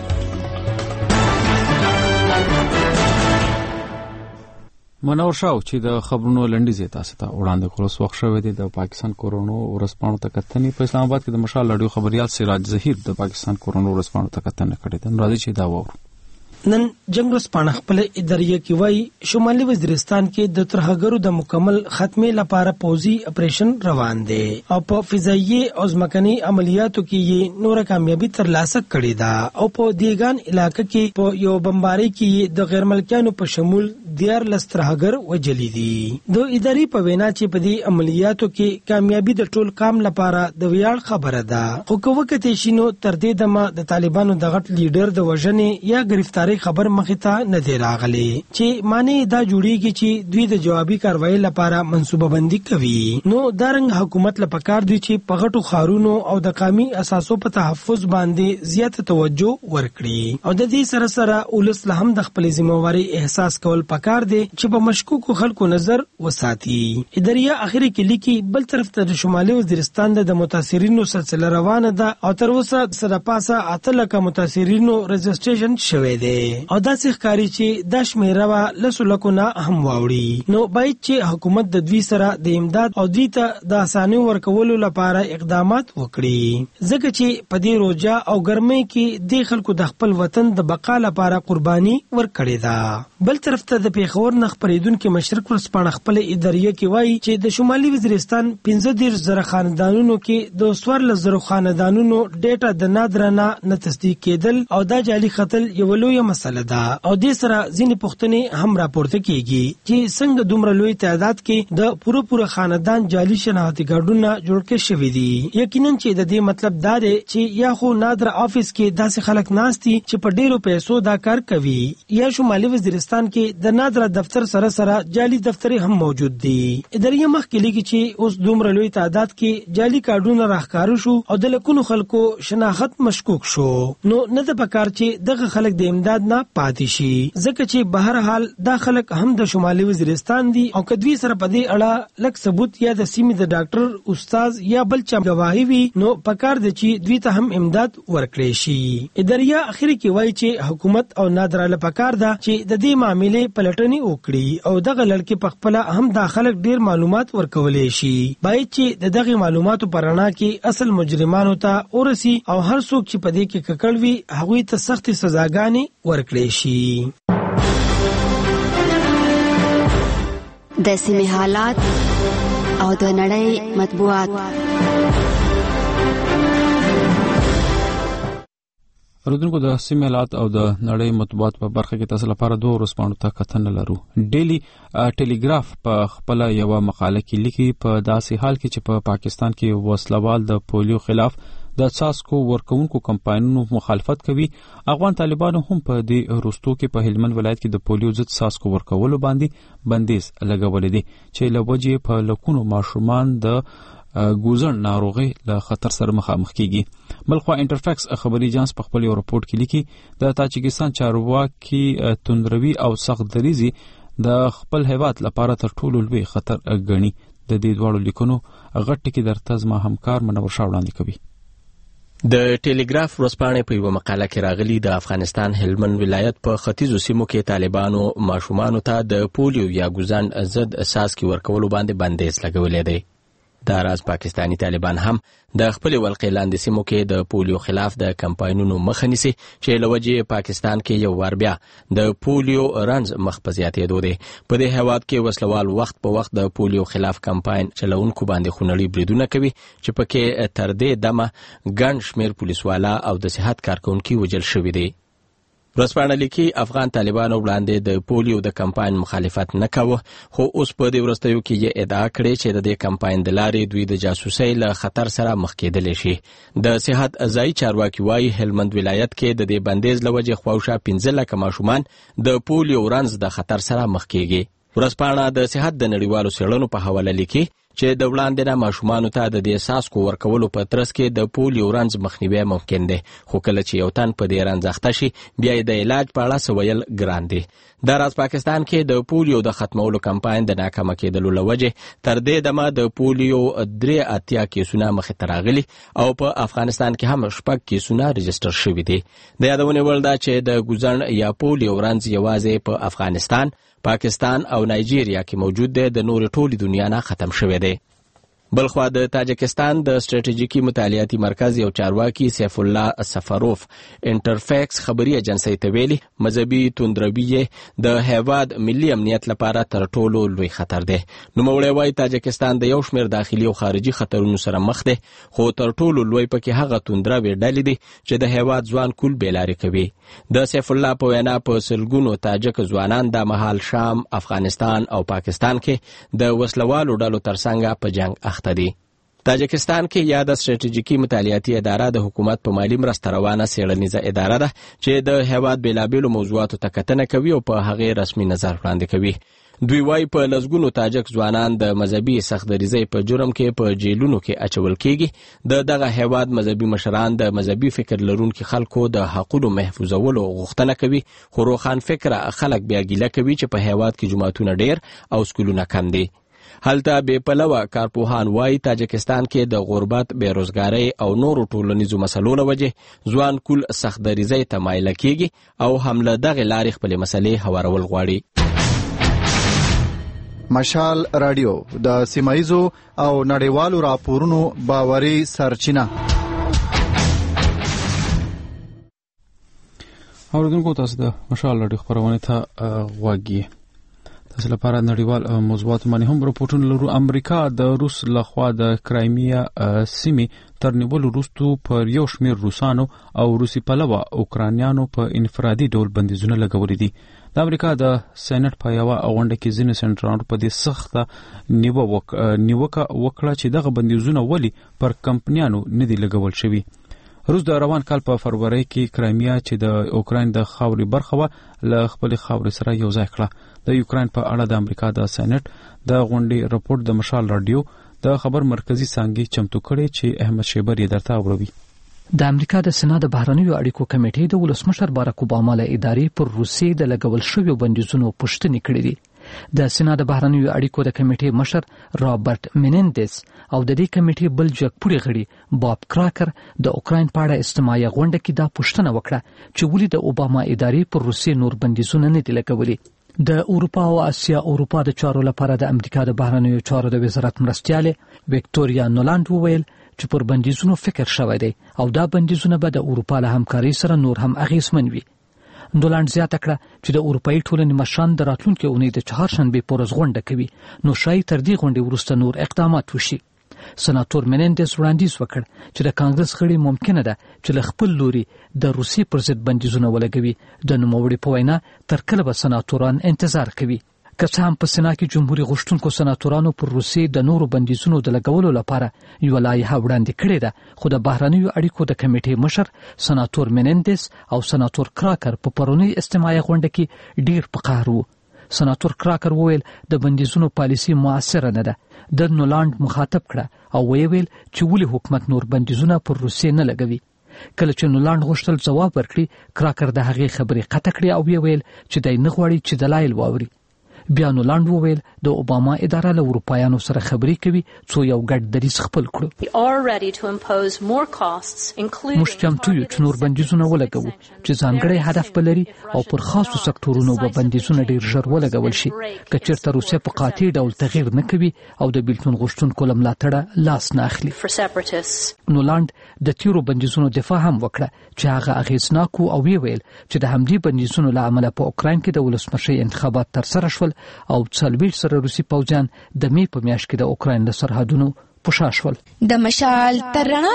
منور شاو چې د خبرونو لنډیز تاسو ته وړاندې کول وخت شوه دی. د پاکستان کورونو ورسپانو ته کتنې په اسلام آباد کې د مشال لړیو خبريال سراج ظهیر د پاکستان کورونو ورسپانو ته کتنې کړې ده. راځي چې دا وورو. نن جنگ رسپانه خپل اداریه کې وای شمالي وزیرستان کې د ترهګرو د مکمل ختمه لپاره پوزي اپریشن روان دي او په فضائي او ځمکني عملیاتو کې یې نور کامیابی ترلاسه کړې ده او په دیګان علاقې کې په یو بمباري کې د غیر ملکیانو په شمول دیار لسترهګر وجلی دي. د اداري په وینا چې په دې عملیاتو کې کامیابی د ټول کام لپاره د ویاړ خبره ده. خو کوکته شینو تر دې دمه د طالبانو د غټ لیډر د وژنې یا گرفتاری خبر مخې ته نه دی راغلی چې معنی دا جوړیږي چې دوی د جوابي کاروایی لپاره منصوبه بندي کوي. نو دارنګ حکومت لپاره کار دی چې په غټو خارونو او د قومي اساسو په تحفظ باندې زیات توجه ورکړي او د دې سره سره ولس له هم د خپل ذمہواری احساس کول پکار دی چې په مشکوکو خلکو نظر وساتي. اداریه اخري کې لیکي بل طرف ته د شمالي وزیرستان د متاثرینو سلسله روانه ده او تر اوسه سره پاسه اتل کا متاثرینو رجسټریشن شوه دی او دا ښکاری چې د شمیره لسو لکو نه هم واوړي. نو باید چې حکومت د دوی سره د امداد او دوی ته د اساني ورکولو لپاره اقدامات وکړي ځکه چې په دې روزه او ګرمۍ کې د خلکو د خپل وطن د بقا لپاره قرباني ورکړي ده. بل طرف ته د پیښور نه خبرېدونکو مشرق ورسپانه خپل اداریه کې وایي چې د شمالي وزیرستان پنځه دیرش زره خاندانونو کې د سوار لزرو خاندانونو ډیټا د نادرانه نه تصدیق کېدل او دا جعلي خطل یو لوی مسله ده او د سره ځینې پوښتنې هم راپورته کیږي چې څنګه دومره لوی تعداد کې د پوره پوره خاندان جعلي شناختی کارډونه جوړ کړي شوي دي. یقینا چې د دې مطلب دا دی چې یا خو نادر آفیس کې داسې خلک ناستي چې په ډیرو پیسو دا کار کوي یا شمالي وزیرستان کې د نادر دفتر سره سره جعلي دفتر هم موجود دي. اداري مخکې لګي چې اوس دومره لوی تعداد کې جعلي کارډونه راښکاره شو او د لکونو خلکو شناخت مشکوک شو. نو نه د پکار چې دغه خلک د امداد نه پاتې شي ځکه چې بهر حال دا خلک هم د شمالي وزیرستان دي او کدوی سره په دې اړه لک ثبوت یا د سیمې د ډاکټر استاد یا بل چا گواهی وي نو پکار دي چې دوی ته هم امداد ورکړي شي. اداریا اخر کې وایي چې حکومت او نادر له پکار ده چې د دې معاملې پلټنې وکړي او دغه لړکې په خپل هم د خلک ډیر معلومات ورکولې شي. باید چې د دغه معلوماتو پرانا کې اصل مجرمانو ته ورسي او هر څوک چې په دې کې ککړ وي هغوی ته سخت سزاګانې ورکړي شي. د سیمې حالات او د نړۍ مطبوعات. اردوونکو د سیمې حالات او د نړۍ مطبوعات په برخه کې تاسو لپاره دوه ورځپاڼو ته کتنه لرو. ډیلی ټیلیګراف په خپل یو مقاله کې لیکي په داسې حال کې چې په پا پاکستان کې وسلوال د پولیو خلاف د څاڅکو ورکوونکو کمپاینونو مخالفت کوي، افغان طالبانو هم په دې وروستو کې په هلمند ولایت کې د پولیو ضد څاڅکو ورکولو باندې بندیز لګولې دي چې له وجې په لکونو ماشومان د ګوزن ناروغي له خطر سره مخامخ کیږي. بلخوا انټرفیکس خبري ایجنس په خپل یو راپورټ کې لیکي د تاجکستان چارواکي توندروي او سخت دریزي د خپل هیواد لپاره تر ټولو لوی خطر ګڼي. د دې دوړو لیکونو غټ ټکی درته زما همکار منور شاه وړاندې کوي. د ټیلیګراف ورځپاڼې په یو مقاله کې راغلي د افغانستان هلمند ولایت په ختیځو سیمو کې طالبانو ماشومانو ته د پولیو یا ګوزن ضد څاڅکي ورکولو باندې بندیز لګولې دی. دا راز پاکستانی طالبان هم د خپل ولقې لاندې سیمو کې د پولیو خلاف د کمپاینونو مخه نیسي چې له وجې پاکستان کې یو وار بیا د پولیو رنز مخ په زیاتېدو دی. په دې هیواد کې وسلوال وخت په وخت د پولیو خلاف کمپاین چلونکو باندې خونړي بریدونه کوي چې پکې تر دې دمه ګڼ شمېر پولیسوالا او د صحت کارکونکي وژل شوي دي. ورځپاڼه لیکي افغان طالبانو وړاندې د پولیو د کمپاین مخالفت نه کاوه، خو اوس په دې وروستیو کې یې ادعا کړې چې د دې کمپاین د لارې دوی د جاسوسۍ له خطر سره مخ کېدلی شي. د صحت ځایي چارواکي وایي هلمند ولایت کې د دې بندیز له وجې خواوشا پنځه لکه ماشومان د پولیو رنز د خطر سره مخ کېږي. ورځپاڼه د صحت د نړیوالو څېړنو په حواله لیکي چې د وړاندې نه ماشومانو ته د دې څاڅکو ورکولو په ترڅ کې د پولیو رنز مخنیوی ممکن دی، خو کله چې یو تن په دې رنز اخته شي بیا یې د علاج په اړه څه ویل ګران دي. دا راز پاکستان کې د پولیو د ختمولو کمپاین د ناکامه کېدلو له وجې تر دې دمه د پولیو درې اتیا کیسونه مخې ته راغلي او په افغانستان کې هم شپږ کیسونه رجسټر شوي دي. د یادونې وړ ده چې د ګوزن یا پولیو رنز یوازې په افغانستان، پاکستان او نایجیریا کې موجود دی، د نورې ټولې دنیا نه ختم شوی دی. بلخوا د تاجکستان د ستراتیژیکي مطالعاتي مرکز یو چارواکي سیف الله سفروف انټرفیکس خبري ایجنسی ته ویلي مذهبي توندروي د هیواد ملي امنیت لپاره تر ټولو لوی خطر دی. نوموړی وایي تاجکستان د یو شمېر داخلي او خارجي خطرونو سره مخ دی، خو تر ټولو لوی پکې هغه توندروي ډلې دي چې د هیواد ځوان کول بېلارې کوي. د سیف الله په وینا په سلګونو تاجک ځوانان د مهال شام، افغانستان او پاکستان کې د وسلوالو ډلو ترڅنګ په جنگ اخته دي. تاجکستان کې یا د ستراتیژیکي مطالعاتي اداره د حکومت په مالی مرسته روانه څېړنیزه اداره ده چې د هیواد بېلابېلو موضوعاتو ته کتنه کوي او په هغې رسمي نظر وړاندې کوي. دوی وایي په لسګونو تاجک ځوانان د مذهبي سختدریزۍ په جرم کې په جیلونو کې اچول کېږي. د دغه هیواد مذهبي مشران د مذهبي فکر لرونکي خلکو د حقونو محفوظولو غوښتنه کوي، خو روښان فکره خلک بیا ګیله کوي چې په هیواد کې جوماتونه ډیر او سکولونه کم دي. هلته بې پلوه کارپوهان وایي تاجکستان کې د غربت، بېروزګارۍ او نورو ټولنیزو مسلو له وجې ځوان کول سختدریزۍ ته مایله کېږي او هم له دغې لارې خپلې مسلې هوارول غواړي. مشال رادیو د سیمایزو او نړیوالو راپورونو باوري سرچینه. اوریدونکو تاسو د مشال رادیو خبرونه ته غوږی تاسو لپاره نړیوال موضوعات باندې هم راپورټونه لرو. امریکا د روس لخوا د کرایمیا سیمې تر نیولو وروسته پر یو شمېر روسانو او روسي پلوه اوکرانیانو په انفرادي ډول بندیزونه لګولي دي. د امریکا د سېنات په یوه غونډه کې ځینې سېنټرانو په دې سخته نیوکه وکړه چې دغه بندیزونه ولې پر کمپنیانو نه دي لګول شوي. روس د روان کال په فروری کې کرایمیا چې د اوکراین د خاورې برخه وه له خپلې خاورې سره یو ځای کړه. د یوکراین په اړه د امریکا د سېنات د غونډې رپورټ د مشال رادیو د خبر مرکزی څانګې چمتو کړي چې احمد شیبر یې درته اوروي. د امریکا د سنا د بهرنیو اړیکو کمیټې د ولسمشر باراک اوباما له ادارې پر روسیې د لګول شویو بندیزونو پوښتنې کړې دي. د سنا د بهرنیو اړیکو د کمیټې مشر رابرټ مینندس او د دې کمیټې بل جګپوړي غړي باب کراکر د اوکراین په اړه استماعي غونډه کې دا پوښتنه وکړه چې ولې د اوباما ادارې پر روسیې نور بندیزونه نه دي لګولي. د اروپا او اسیا اروپا د چارو لپاره د امریکا د بهرنیو چارو د وزارت مرستیاله وکټوریا نولاند وویل چې پر بندیزونو فکر شوی دی او دا بندیزونه به د اروپا له همکارۍ سره نور هم اغیزمن وي. نولاند زیاته کړه چې د اروپایي ټولنې مشران د راتلونکي اونۍ د چهارشنبې په ورځ غونډه کوي، نو شاید تر دې غونډې وروسته نور اقدامات وشي. سناتور مینندس وړاندیز وکړ چې د کانګرس غړي ممکنه ده چې له خپل لوري د روسي پر ضد بندیزونه ولګوي. د نوموړي په وینا تر کله به سناتوران انتظار کوي. که څه هم په سنا کې جمهوریت غوښتونکو سناتورانو پر روسیې د نورو بندیزونو د لګولو لپاره یو لایحه وړاندې کړې ده، خو د بهرنیو اړیکو د کمیټې مشر سناتور مینندس او سناتور کراکر په پرونی استماعي غونډه کې ډیر په قهر وو. سناتور کراکر وویل د بندیزونو پالیسي موثره نه ده. د نولاند مخاطب کړه او ویل چې ولې حکومت نور بندیزونه پر روسیې نه لګوي. کله چې نولاند غوښتل ځواب ورکړي، کراکر د هغې خبرې قطع کړې او ویل چې دی نه غواړي چې دلایل واوري. بیا نولاند وویل د اوباما اداره له اروپایانو سره خبرې کوي څو یو ګډ دریځ خپل کړو. موږ چمتو یو چې نور بندیزونه ولګوو چې ځانګړی هدف بلري او پر خاصو سکتورونو به بندیزونه ډیر ژر ولګول شي. که چېرته روسیه په قاطع ډول تغییر نه کوي او د بیلتون غوښتونکو له ملاتړه لاس نه اخلي. نولاند د تیرو بندیزونو دفاع هم وکړه چې هغه اغیزناک او ویل چې د همدې بندیزونو له امله په اوکراین کې د ولسمشۍ انتخابات ترسره شول او څلوېښت سره روسي پوځیان د می په میاشت کې د اوکراین له سرحدونو پوښا شول. د مشال تر رڼا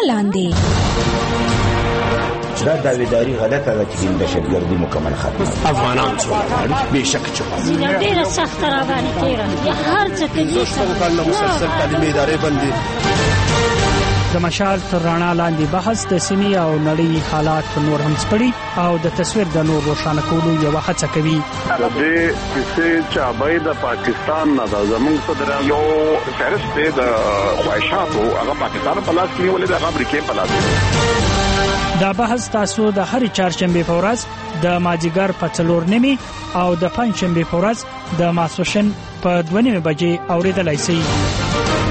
لاندې دا داویداری غلطه ده چې د دهشتګردي مکمل ختمه افغانان څو بېشک چې ډېره سخته راغلې تېره هر څه کوي څنګه مسلسل تعلیمي ادارې بندي. د مشال تر رڼا لاندې بحث د سیمې او نړۍ حالات نور هم سپړي او د تصویر د نور روښانه کولو یو هڅه کوي. د دې کیسې چابې د پاکستان نه د زموږ صدر یو فهرست د خواهشاتو هغه پاکستان په لاس کې ولې د امریکا په لاس. دا بحث تاسو د هرې چهارشنبې په ورځ د مازیګر په څلور نیمې او د پنجشنبې په ورځ د ماسپښین په دوه نیمې بجې اورېدلای شئ.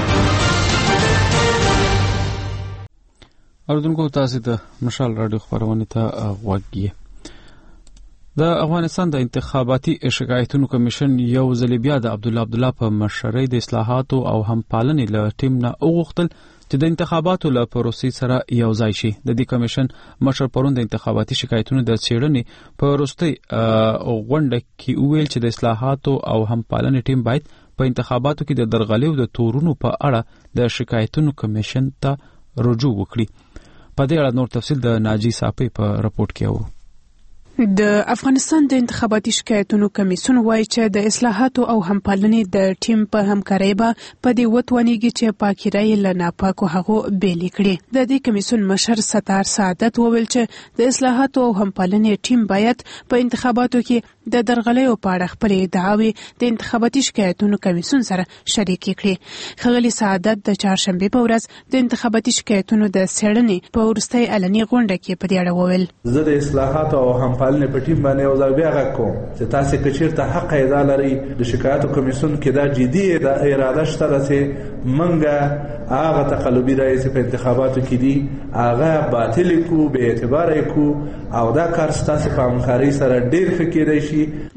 اوردونکو تاسو د مشال رادیو خبرونه ته غوږ یې. د افغانستان د انتخاباتي شکایتونو کمیشن یو ځل بیا د عبد الله عبد الله په مشرۍ د اصلاحاتو او همپالنې له ټیم نه وغوښتل چې د انتخاباتو له پروسې سره یو ځای شي. د دې کمیشن مشر پرون د انتخاباتي شکایتونو د څېړنې په وروستۍ غونډه کې وویل چې د اصلاحاتو او همپالنې ټیم باید په انتخاباتو کې د درغلیو د تورونو په اړه د شکایتونو کمیشن ته رجوع وکړي. په دې اړه نور تفصیل د ناجی صاحب په رپورت کې اورو. د افغانستان د انتخاباتي شکایتونو کمیسیون وایي چې د اصلاحاتو او همپالنې د ټیم په همکارۍ به په دې وتوانیږي چې پاکي رایې له ناپاکو هغو بېلې کړي. د دې کمیسیون مشر ستار سعادت وویل چې د اصلاحاتو او همپالنې ټیم باید په انتخاباتو کې د درغلیو په اړه خپلې ادعاوې د انتخاباتي شکایتونو کمیسیون سره شریکې کړي. ښاغلي سعادت د چهارشنبې په ورځ د انتخاباتي شکایتونو د څېړنې په وروستۍ علني غونډه کې په دې اړه وویل. زه د اصلاحاتو او همپالنې په ټیم باندې یو ځل بیا غږ کوم چې تاسې که چېرته حق ادعا لرئ د شکایاتو کمیسیون کې دا جدي اراده شته ده چې موږ هغه تقلبي رایې چې په انتخاباتو کې دي هغه باطلې کړو، بې اعتباره یې کړو او دا کار ستاسې په همکارۍ سره ډېر ښه کېدی شي.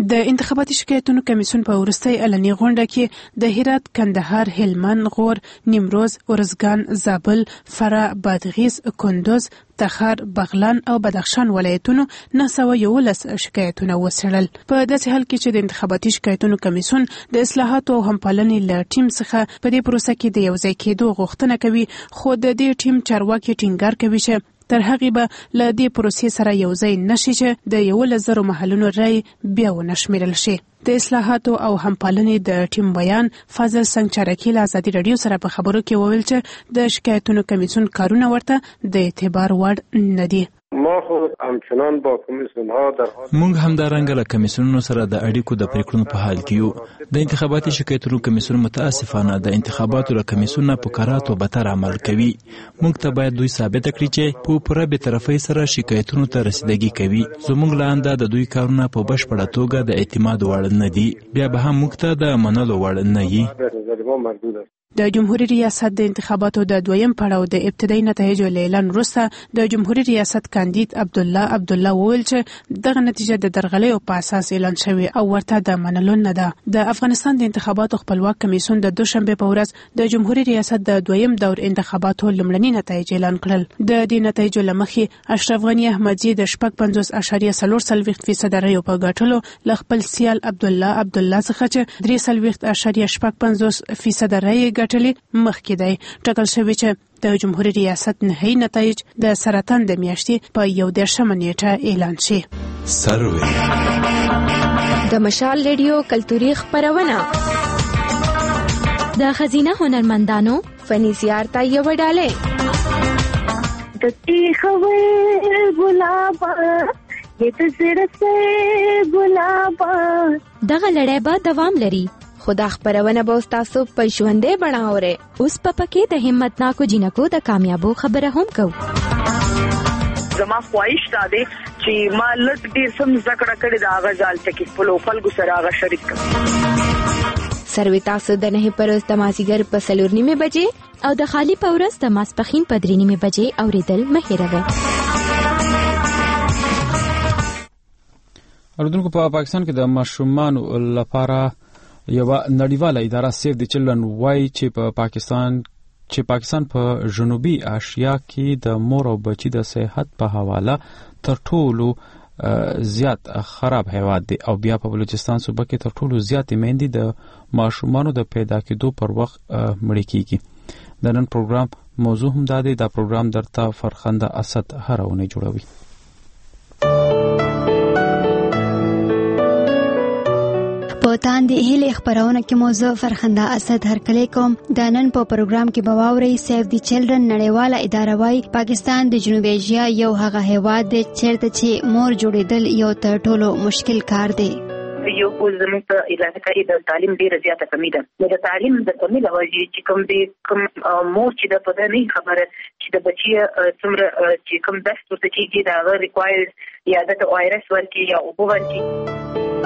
د انتخاباتي شکایتونو کمیسیون په وروستۍ اعلاني غونډه کې د هرات، کندهار، هلمند، غور، نیمروز، ارزګان، زابل، فراه، بادغیس، کندوز، تخار، بغلان او بدخشان ولایتونو نه سوه یولس شکایتونه وڅېړل. په داسې حال کې چې د انتخاباتي شکایتونو کمیسیون د اصلاحاتو او همپالنې له ټیم څخه په دې پروسه کې د یوځای کېدو غوښتنه کوي، خو د دې ټیم چارواکي ټینګار کوي چې تر هغې به له دې پروسې سره یوځای نشي چې د یولس زرو محلونو رای بیا ونه شمیرل شي. د اصلاحاتو او همپالنې د ټیم بیان فاضل سنگ چارکي له ازادي راډیو سره په خبرو کې وویل چې د شکایتونو کمیسیون کارونه ورته د اعتبار وړ نه دي. ما خو همچنان با کمیسیون ها در حال مونږ همدارنګه له کمیسیونونو سره د اړیکو د پریکړو په حال کې یو. د انتخاباتي شکایتونو کمیسیون متاسفانه د انتخاباتو له کمیسیون نه په کراتو بتر عمل کوي. مونږ ته باید دوی ثابت کړي چې په پوره بې طرفۍ سره شکایتونو ته رسیدګي کوي. زموږ لاندې د دوی کارونه په بشپړه توګه د اعتماد وړ نه دي، بیا به هم موږ ته د منلو وړ نه وي. د جمهوریت ریاست د انتخاباتو د دویم پړاو د ابتدایي نتایجو له اعلان وروسته د جمهوریت ریاست کاندید عبدالله عبدالله وویل چې دغه نتیجه د درغلیو په اساس اعلان شوې او ورته د منلو نه ده. د افغانستان د انتخاباتو خپلواک کمیسیون د دوشنبه په ورځ د جمهوریت ریاست د دویم دور انتخاباتو لومړني نتایج اعلان کړل. د دې نتایجو له مخې اشرف غنی احمدزي د شپږ پنځوس اعشاریه څلور څلوېښت فیصده رایو په ګټلو له خپل سیال عبدالله عبدالله څخه چې درې څلوېښت اعشاریه شپږ پنځوس فیصده رایې ګټلې مخکې دی. ټاکل شوی چې د جمهوریت ریاست نهایي نتایج د سرطان د میاشتې په یو دېرشمه نیټه اعلان شي. سروې د مشال ریډیو کلتوري خپرونه د خزینه هنرمندانو فني زیارت یو ډالۍ د تیخوي ګلابا د زړه ګلابا دغه لړۍ به دوام لري. خدا خبرونه به تاسو په ژوندې بڼه اورئ. اوس په پکې د همتناکو جنکو د کامیابو خبره هم کوو. زما خواهش دا دی چې ما لږ ډېر سم زده کړه کړې د هغه ځال ته کې خپلو خلکو سره هغه شریک کړم. سروې تاسو د نهې په ورځ د مازدیګر په څلور نیمې بجې او د خالي په ورځ د ماسپښین په درې نیمې بجې اورېدل مه هېروئ. اردوونکو په پاکستان کې د ماشومانو لپاره یو نړیواله اداره سیف دی چلډرن وایي چې په پاکستان چې پاکستان په جنوبي آسیا کې د مور او بچي د صحت په حواله تر ټولو زیات خراب هیواد دی او بیا په بلوچستان صوبه کې تر ټولو زیاتې میندې د ماشومانو د پیدا کېدو پر وخت مړې کیږي. د نن پروګرام موضوع هم دا دی. دا پروګرام درته فرخنده اسد هر اونۍ جوړوي. په تاندې هیلې خبرونه کې موضوع فرخنده اسد هرکلی کوم. د نن په پروګرام کې به واورئ سیف دی چلډرن نړیواله اداره وایي پاکستان د جنوبي ایشیا یو هغه هیواد دی چیرته چې مور جوړېدل یو تر ټولو مشکل کار دی. یو کول زموږ په علاقه کې د تعلیم ډیره زیاته کمی ده. نو د تعلیم د کمی له وجې چې کوم دی کوم مور چې د په دې نه خبره چې د بچي څومره چې کوم درس ورته کېږي دا هغه ریکوایرډ یا د وایرس ورکړي یا اوبه ورکړي.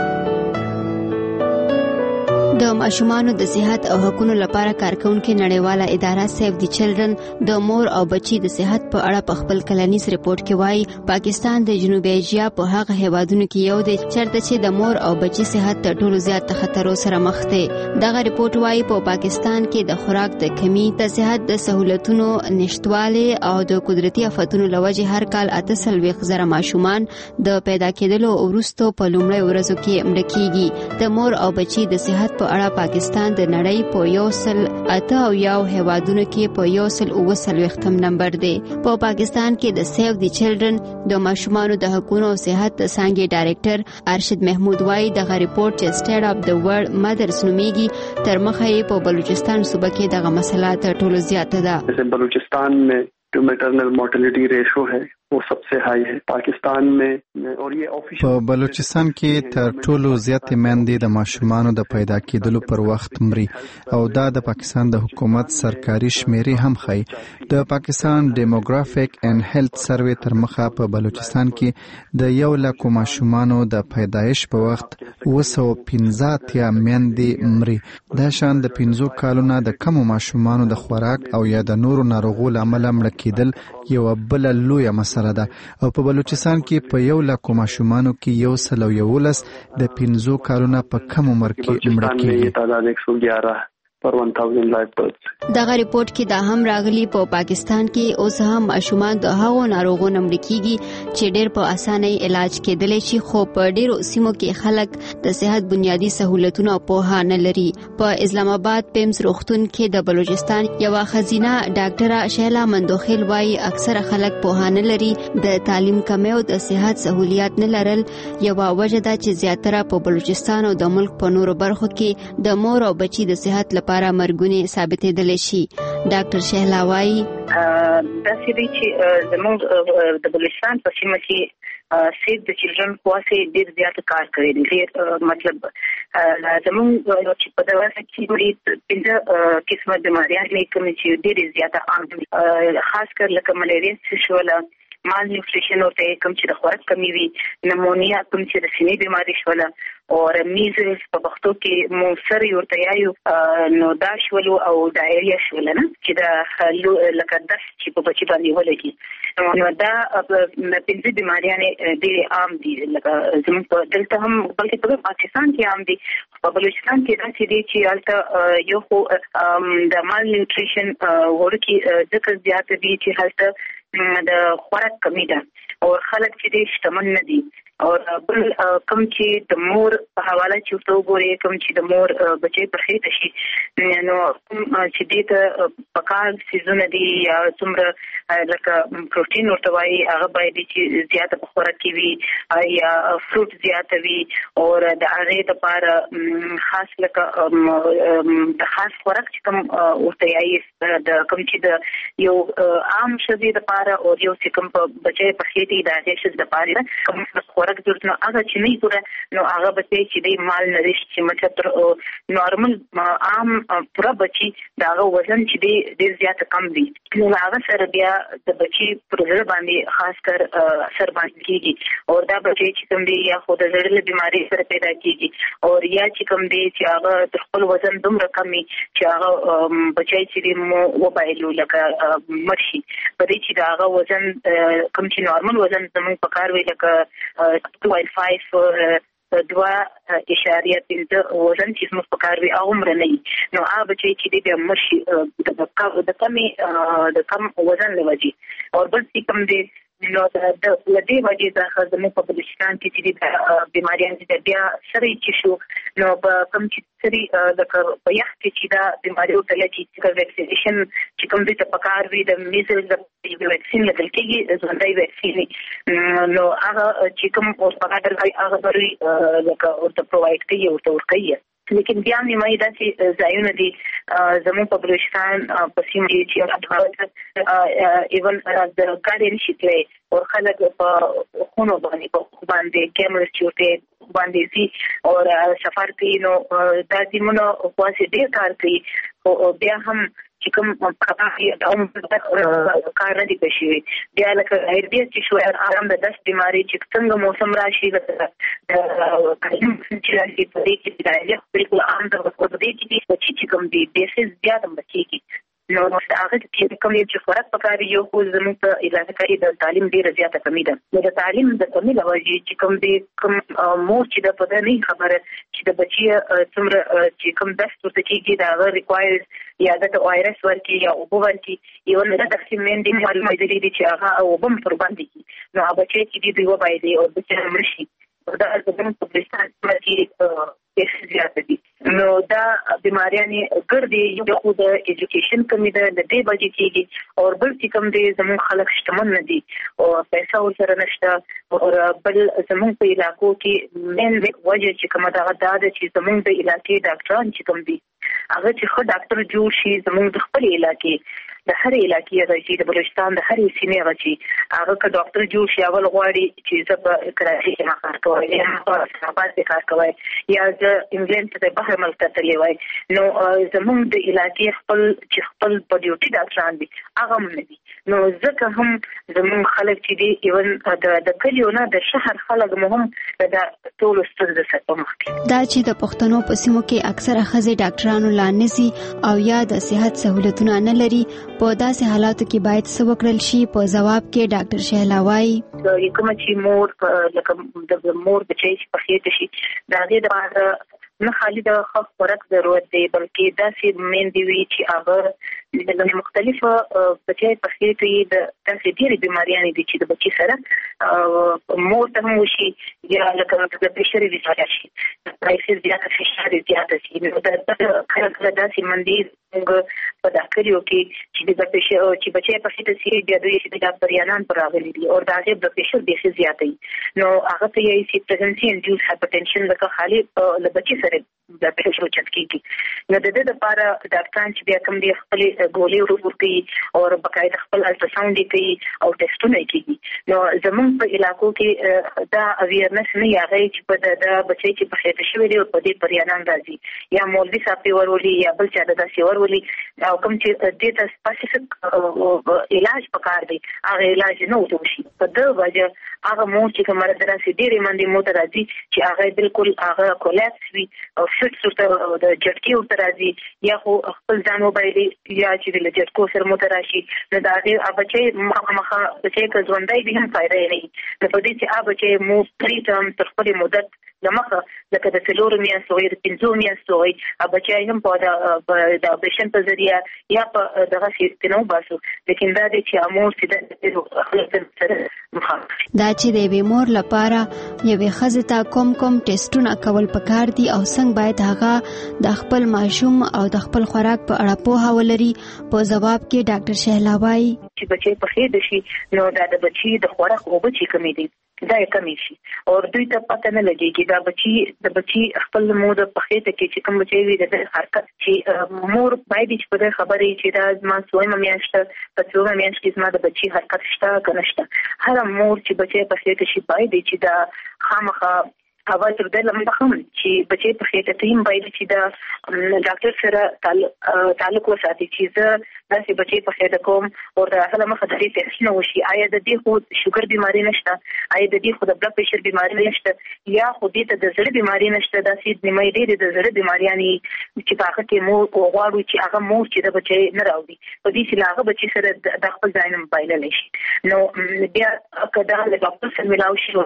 د ماشومانو د صحت او حقوقو لپاره کارکونکو نړیواله اداره سیف دی چلډرن د مور او بچي د صحت په اړه په خپل کلنیز ریپورت کې وایي پاکستان د جنوبي ایشیا په هغه هیوادونو کې یو دی چیرته چې د مور او بچي صحت تر ټولو زیات خطرونو سره مخ دی. دغه ریپورت وایي په پاکستان کې د خوراک د کمی، د صحت د سہولتونو نشټواله او د قدرتي آفتونو لوجه هر کال اته څلوېښت زره ماشومان د پیدا کېدلو وروسته په لومړۍ ورځو کې مړه کیږي. د مور او بچي د صحت په اړه پاکستان د نړۍ په یو سل اته او یو هیوادونو کې په یو سل اوه څلوېښتم نمبر دی. په پاکستان کې د سیف دی چلډرن د ماشومانو د حقوقو او صحت د څانګې ډایرکټر ارشد محمود وایي دغه ریپورت چې سټیټ اف د ورلد مدرز نومیږي تر مخه یې په بلوچستان صوبه کې دغه مسله تر ټولو زیاته ده. بلوچستان میں جو میٹرنل مورٹیلیٹی ریشو ہے وہ سب سے ہائی ہے پاکستان میں اور یہ آفیشل په بلوچستان کې تر ټولو زیاتې میندې د ماشومانو د پیدا کېدلو پر وخت مري او دا د پاکستان د حکومت سرکاري شمیرې هم ښیي. د پاکستان ډیموګرافیک اینڈ هیلث سروې تر مخه په بلوچستان کې د یو لکو ماشومانو د پیدایش په وخت اوه سوه پنځه اتیا میندې مري. دا شان د پنځو کالونو د کمو ماشومانو د خوراک او یا د نورو ناروغیو له امله مړه کېدل یوه بله لویه مسله مسله ده او په بلوچستان کې په یو لک ماشومانو کې یو سل او یولس د پنځو کالونو په کم عمر کې مړه کیږي. دغه ریپورت کې دا هم راغلی په پا پاکستان کې اوس هم ماشومان د هغو ناروغانو مړه کیږي چې ډېر په اسانۍ علاج کېدلی شي، خو په ډېرو سیمو کې خلک د صحت بنیادی سہولتونو په نه لري. په اسلام آباد پیمز روغتون کې د بلوچستان یو خزینه ډاکټره شهلا مندوخیل وايي اکثره خلک په نه لري د تعلیم کمی او د صحت سہولیات نه لرل یو وجه ده چې زیاتره په بلوچستان او د ملک په نورو برخو کې د مور او بچي د صحت لپاره مرګونه ثابتېدل شي. ډاکټر شهلا وايي دا چې چې زموږ د بلوچستان په سیمه کې سیف د چلډرن کواسي ډېر زیات کار کوي. ډېر مطلب زموږ چې په دغه کې پنځه قسمه بیماریاں کوم چې ډېر زیات عام دي، خاص کر لکه ملیریا شوله، مال نیوټریشن او ته کوم چې د خوراک کمی وي، نمونیا کوم چې د سینې بیماری شوله او میزلز په پښتو کې مو سره ورته یایو نو دا شولو او ډایریا شوله نه چې د لکه داس چې په بچی باندې ولګي. نو دا پنځه بیماریاں ډېر عام دي، لکه زموږ په دلته هم بلکې په پاکستان کې عام دي. په بلوچستان کې دا چې دي چې البته یو خو د مال نیوټریشن ورکی ذکر زیات دي چې هلته د خوراک کمی ده او خلک چې دې شتمن نه دي، او بل کوم چې د مور په حواله چې تو ګوري کوم چې د مور بچي په خېټه شي نو چې دې ته پکار سيزونه دي یا څومره لکه پروتین ورته وایي هغه باید چې زیاته په خوراک کې وي یا فروټ زیاته وي، او د هغه لپاره خاص لکه د خاص خوراک چې کوم ورته یایي د کوم چې د یو عام شذې لپاره او یو چې کوم په بچي په خېټه د هغه شذې لپاره کوم خوراک ضرورت نو هغه چې نه پوره نو هغه بچي چې د مال نریش چې مطلب تر نورمال عام پوره بچي داغه وزن چې د ډیر زیات کم دی، نو هغه سره بیا د بچي پر ځای باندې خاص کر اثر باندې کیږي، او دا بچي چې کوم دی یا خود زړه بيماري سره پیدا کیږي، او یا چې کوم دی چې هغه د خپل وزن دومره کمی چې هغه بچي چې مو وبایلو لکه مرشي په دې چې داغه وزن کوم چې نورمال وزن زموږ په کار وی لکه two point five دوا اشاریه پنځه وزن چې موږ په کار وی عمر نه نو هغه بچي چې د مرشي د کمی د کم وزن لوجي، او بل څه کوم دی نو د لدی وجه د خزمه په بلوچستان کې چې د بیماریاں د بیا سره چې شو نو په کوم چې سری د په یخ کې چې دا بیماریو ته لګي چې ویکسینیشن چې کوم د پکار وی د میزل د ویکسین لګل کېږي ځوندای ویکسین نو هغه چې کوم اوس په اړه راځي هغه بری لکه ورته پرووایډ کوي او ورته ورکوي. لیکن بیا نیمه دا چې ځایونه دي زموږ په بلوچستان په سیمه کې چې ایون د ګاډي نشي تللی او خلک په خونو باندې په باندې کیمرې چوټې باندې سي او سفر کوي، نو دا زمونږ خاصه ډیر کار کوي او بیا هم چې کوم خطاي او کار نه دی پېښوي بیا لکه هربي چې شو آرام د داس بیماری چې څنګه موسم راشي د کلیم چې راشي په دې کې د علاج بالکل عام د په دې کې چې کوم دی بیسز زیاته مچي نو هغه چې کوم چې خوراک پکاري یو خو زموږ په علاقه کې د تعلیم ډیره زیاته کمی ده. نو د تعلیم د کمی له وجې چې کوم دی کوم مور چې د پدې نه خبره چې د بچي څومره چې کوم داس ورته کېږي دا ریکوایرز یا د وایرس ورکی یا اوبو ورکی یو نه د سیمین دی معلومات دي چې هغه او بم پر باندې کی نو هغه چې دی دی وبای دی او د چې مرشي دا د کوم په بلوچستان کې کیسې زیات دي. نو دا بیماریاں ګرځي یو خو د ایجوکیشن کمی ده د دې بجې کېږي او بل چې کوم دی زموږ خلک شتمن نه دي او پیسې ورسره نشته، او بل زموږ په علاقو کې مین وجه چې کومه دا د چې زموږ د علاقې ډاکټران چې کوم دي هغه چې خو ډاکټر جوړ شي زموږ د خپل علاقې د هر علاقې راځي د بلوچستان د هر سیمې راځي هغه که ډاکټر جوړ شي اول غواړي چې زه په کراچي کې کار کوم یا په اسلاماباد کې کار کوم یا د انګلند ته بهر ملک ته تللی وای، نو زموږ د علاقې خپل چې خپل په ډیوټي ډاکټران دي هغه هم نه دي. نو ځکه هم زموږ خلک چې دي ایون د د کلیو نه د شهر خلک مهم د ټول ستونزې سره مخ دي. دا چې د پښتنو په سیمو کې اکثره ښځې ډاکټرانو لانسي او یا د صحت سہولتونه نه لري، په داسې حالاتو کې باید څه وکړل شي؟ په ځواب کې ډاکټر شهلا وایي د کوم چې مور لکه د مور بچی چې په خېټه شي دا د نه خالي د خاص خوراک ضرورت دی، بلکې داسې مېندې وي چې هغه د مختلفو بچی په خېټه یې د داسې ډېرې بیماریانې دي چې د بچي سره مور ته هم وشي یا لکه د پرېشر ویزاریا شي، د پرېشر زیاته فشار زیاته شي. نو د کله کله داسې مندې موږ په داخليو کې چې د پرېشر چې بچی په خېټه شي بیا دوی چې د ډاکټریانان پر راغلي دي او دا غي د پرېشر ډېر زیات دی. نو هغه ته یې چې پرېزنسي انډیوس هایپرټنشن لکه خالي ل بچي سره د پرېشر چت کیږي. نو د دې لپاره ډاکټران چې بیا کوم دي خپل ګولې ورکوي او بقایده خپل الټراساوند کوي او ټیسټونه کوي. نو زموږ په علاقو کې دا اویرنس نه یاغي چې په د بچي چې په خېټه شوی دی او په دې پریانان راځي یا مولوی صاحب ورولي یا بل چا د داسې ورولي او کوم چې د دې سپیسیفیک علاج پکار دی هغه علاج نه وشي. په دغه وجه هغه مو چې کومه دراسي ډېرې منډي مو ته راځي چې هغه بالکل هغه کولاپس وي او فټ سره د جټکی ورته راځي یا خو خپل ځان وبایلي یا چې د جټکو سره مو ته راشي. نو دا هغه بچي مخه بچي که ژوندۍ دي هم فائدې نه وي. نو په دې چې هغه بچي مو پریټم تر خپل مدت لمخه لکه د څلورو میاشتو یا د پنځو میاشتو وي هغه بچي هم په د اپریشن په ذریعہ یا په دغه سیستم باسو. لیکن دا د چې امور چې د خپل سره مخالف دا چې د بیمور لپاره یوې ښځې ته کوم کوم ټیسټونه کول پکار دي او څنګه باید هغه د خپل ماشوم او د خپل خوراک په اړه پوهه ولري. په ځواب کې ډاکټر شهلا وایي چې بچي په خېټه شي نو دا د بچي د خوراک او بچي کمی دي دا یې کمی شي او دوی ته پته نه لګي دا بچي د بچي خپل مور په خېټه کې چې کوم بچي وي د حرکت چې مور باید چې په خبرې چې دا زما سویمه میاشته په څومره میاشت کې زما د بچي حرکت شته که نشته. هر مور چې بچي په خېټه شي باید چې دا خامخا اول تر دې لمده هم چې بچي په خېټه ټیم باید چې دا ډاکټر سره تعلق وساتي چې زه داسې بچي په خېټه کوم او دا هله مخه د دې ټیسټ وشي آیا د دې خو شوګر بیماری نشته، آیا د دې خو د بلډ پريشر بیماری نشته یا خو دې ته د زړه بیماری نشته. دا سید نیمه دې د زړه بیماریانه چې هغه کې مو غواړي چې هغه مو چې د بچي نه راوړي په دې چې هغه بچي سره د خپل ځای نه بایلل شي. نو بیا کدا له ډاکټر سره ملاوي شي او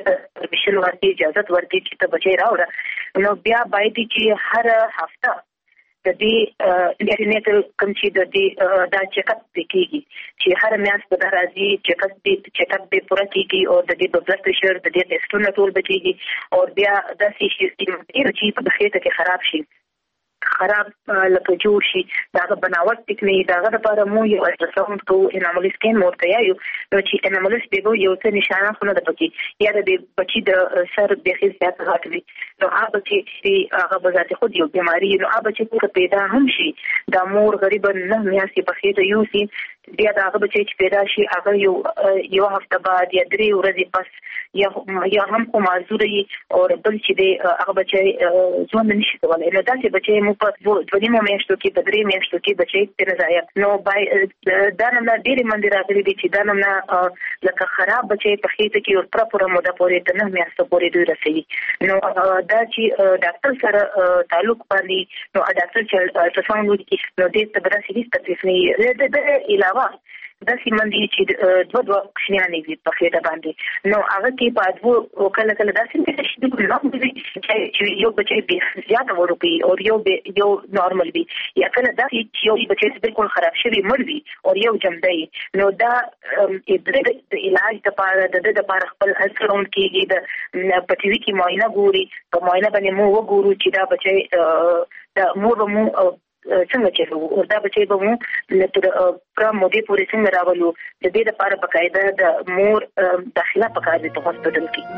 د پرمیشن ورته اجازه ورته چې ته بچي راوړه. نو بیا باید چې هر هفته د دې انټرنیټل کوم چې د دې دا چیک اپ کیږي چې هر میاشت په راځي چیک اپ دې چیک اپ به پوره کیږي او د دې بلډ پريشر د دې ټیسټونه ټول بچيږي او بیا د سي شي چې په خېټه کې خراب شي خراب لکه جوړ شي دا بناوټ ټکنی دا غره لپاره مو یو الټراساوند کو انامل سکین مورته یو نو چې انامل سپیګو یو څه نشانه خونه د پکې یا د بچی د سر د خېزات غاټوي نو هغه بچی چې هغه بذات خود یو بیماری نو هغه بچی چې پیدا هم شي دا مور غریب نه میاسي په خېټه یو سي بیا دا هغه بچی چې پیدا شي هغه یو یو هفته بعد یا درې ورځې پس یا یا هم کوم معذوري او بل چې دی هغه بچی ژوند نشي کولای. نو دا چې بچی مو په دوه میاشتو کې په درې میاشتو کې بچی ته نه ځای نو بای دا نه ډېری منډي راغلي دي چې دا نه لکه خراب بچی په خېټه کې او پراپره موده پورې ته نه میاشتو پورې دوی رسېږي. نو دا چې ډاکټر سره تعلق باندې نو ډاکټر چې الټراساوند وکړي نو دې ته دراسي هیڅ تکلیف نه وي. د علاوه دا سیمندي چې دوه دوه کښنیانې دي په خېټه باندې نو هغه کې په دوه کله کله دا سیمندي چې د نوم دي چې یو بچی به زیاته ورپی او یو یو نورمال وي یا کله دا چې یو بچی بالکل خراب شوی مړ وي او یو جمدی نو دا د علاج لپاره د د لپاره خپل الټراساوند کېږي د پټوي کې معاینه ګوري په معاینه باندې مو وګورو چې دا بچی د مور مو څنګه چې وردا بچي به مو تر پرا مودې پورې څنګه راولو د دې لپاره بقاعده د مور داخله پکار دي په هسپتال کې.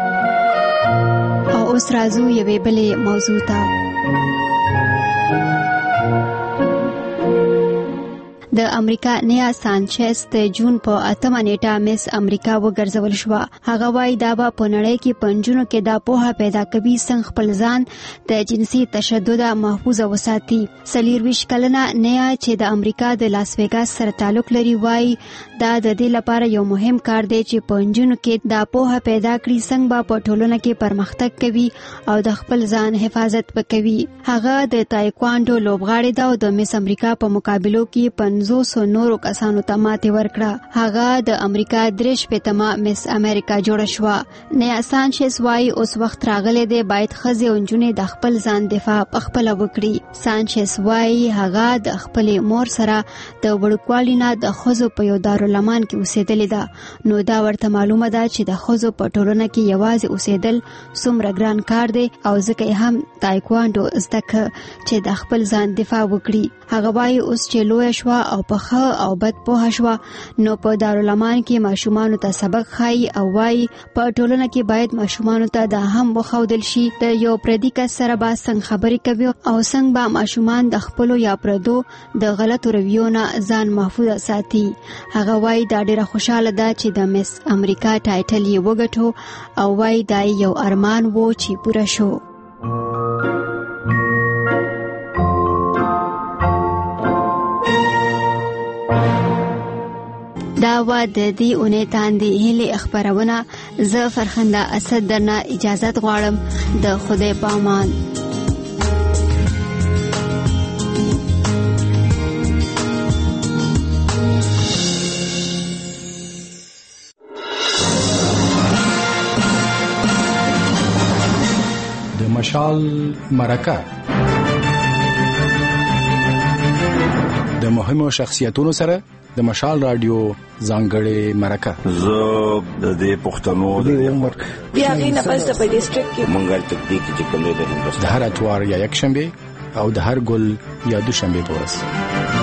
او اوس راځو یوې بلې موضوع ته. د امریکا نیا سانچز د جون په اتمه نیټه مس امریکا وګرځول شو. هغه وايي دا به په نړۍ کې پنځونو کې دا پوهه پیدا کوي څنګه خپل ځان د جنسي تشدد محفوظ وساتي. څلورویشت کلنه نیا چې د امریکا د لاس ویګاس سره تعلق لري وايي دا د دې لپاره یو مهم کار دی چې پنځونو کې دا پوهه پیدا کړي څنګه به په ټولنه کې پرمختګ کوي او د خپل ځان حفاظت وکوي. هغه د تایکواندو لوبغاړې ده او د مس امریکا په مقابلو کې پنځوس نورو کسانو ته ماتې ورکړه. هغه د امریکا درې شپېتمه مس امریکا جوړه شوه. نیا سانچز وايي اوس وخت راغلی دی باید ښځې او نجونې د خپل ځان دفاع پخپله وکړي. سانچز وايي هغه د خپلې مور سره د وړوکوالي نه د ښځو په یو دارالمان کې اوسېدلې ده نو دا ورته معلومه ده چې د ښځو په ټولنه کې یوازې اوسېدل څومره ګران کار دی او ځکه یې هم تایکواندو زده کړه چې د خپل ځان دفاع وکړي. هغه وايي اوس چې لویه شوه او په ښه او بد پوهه شوه نو په دارالمان کې ماشومانو ته سبق ښایي او وايي په ټولنه کې باید ماشومانو ته دا هم وښودل شي د یو پردي کس سره به څنګه خبرې کوي او څنګه به ماشومان د خپلو یا پردو د غلطو رویو نه ځان محفوظ ساتي. هغه وايي دا ډیره خوشاله ده چې د مس امریکا ټایټل یې وګټو او وايي دا یو ارمان وو چې پوره شو. دا و د دې اونۍ تاندې هیلې خبرونه. زه فرخنده اسد درنه اجازت غواړم. د خدای په امان. مشال مرکه د مهمو شخصیتونو سره د مشال رادیو ځانګړې مرکه. زه د دې پښتنو د عمر بیا غینه پس په ډیسټریکټ کې منګل تکتیک چې کومه ده د هر اتوار یا یک شنبه او د هر ګل یا دوشنبه پورس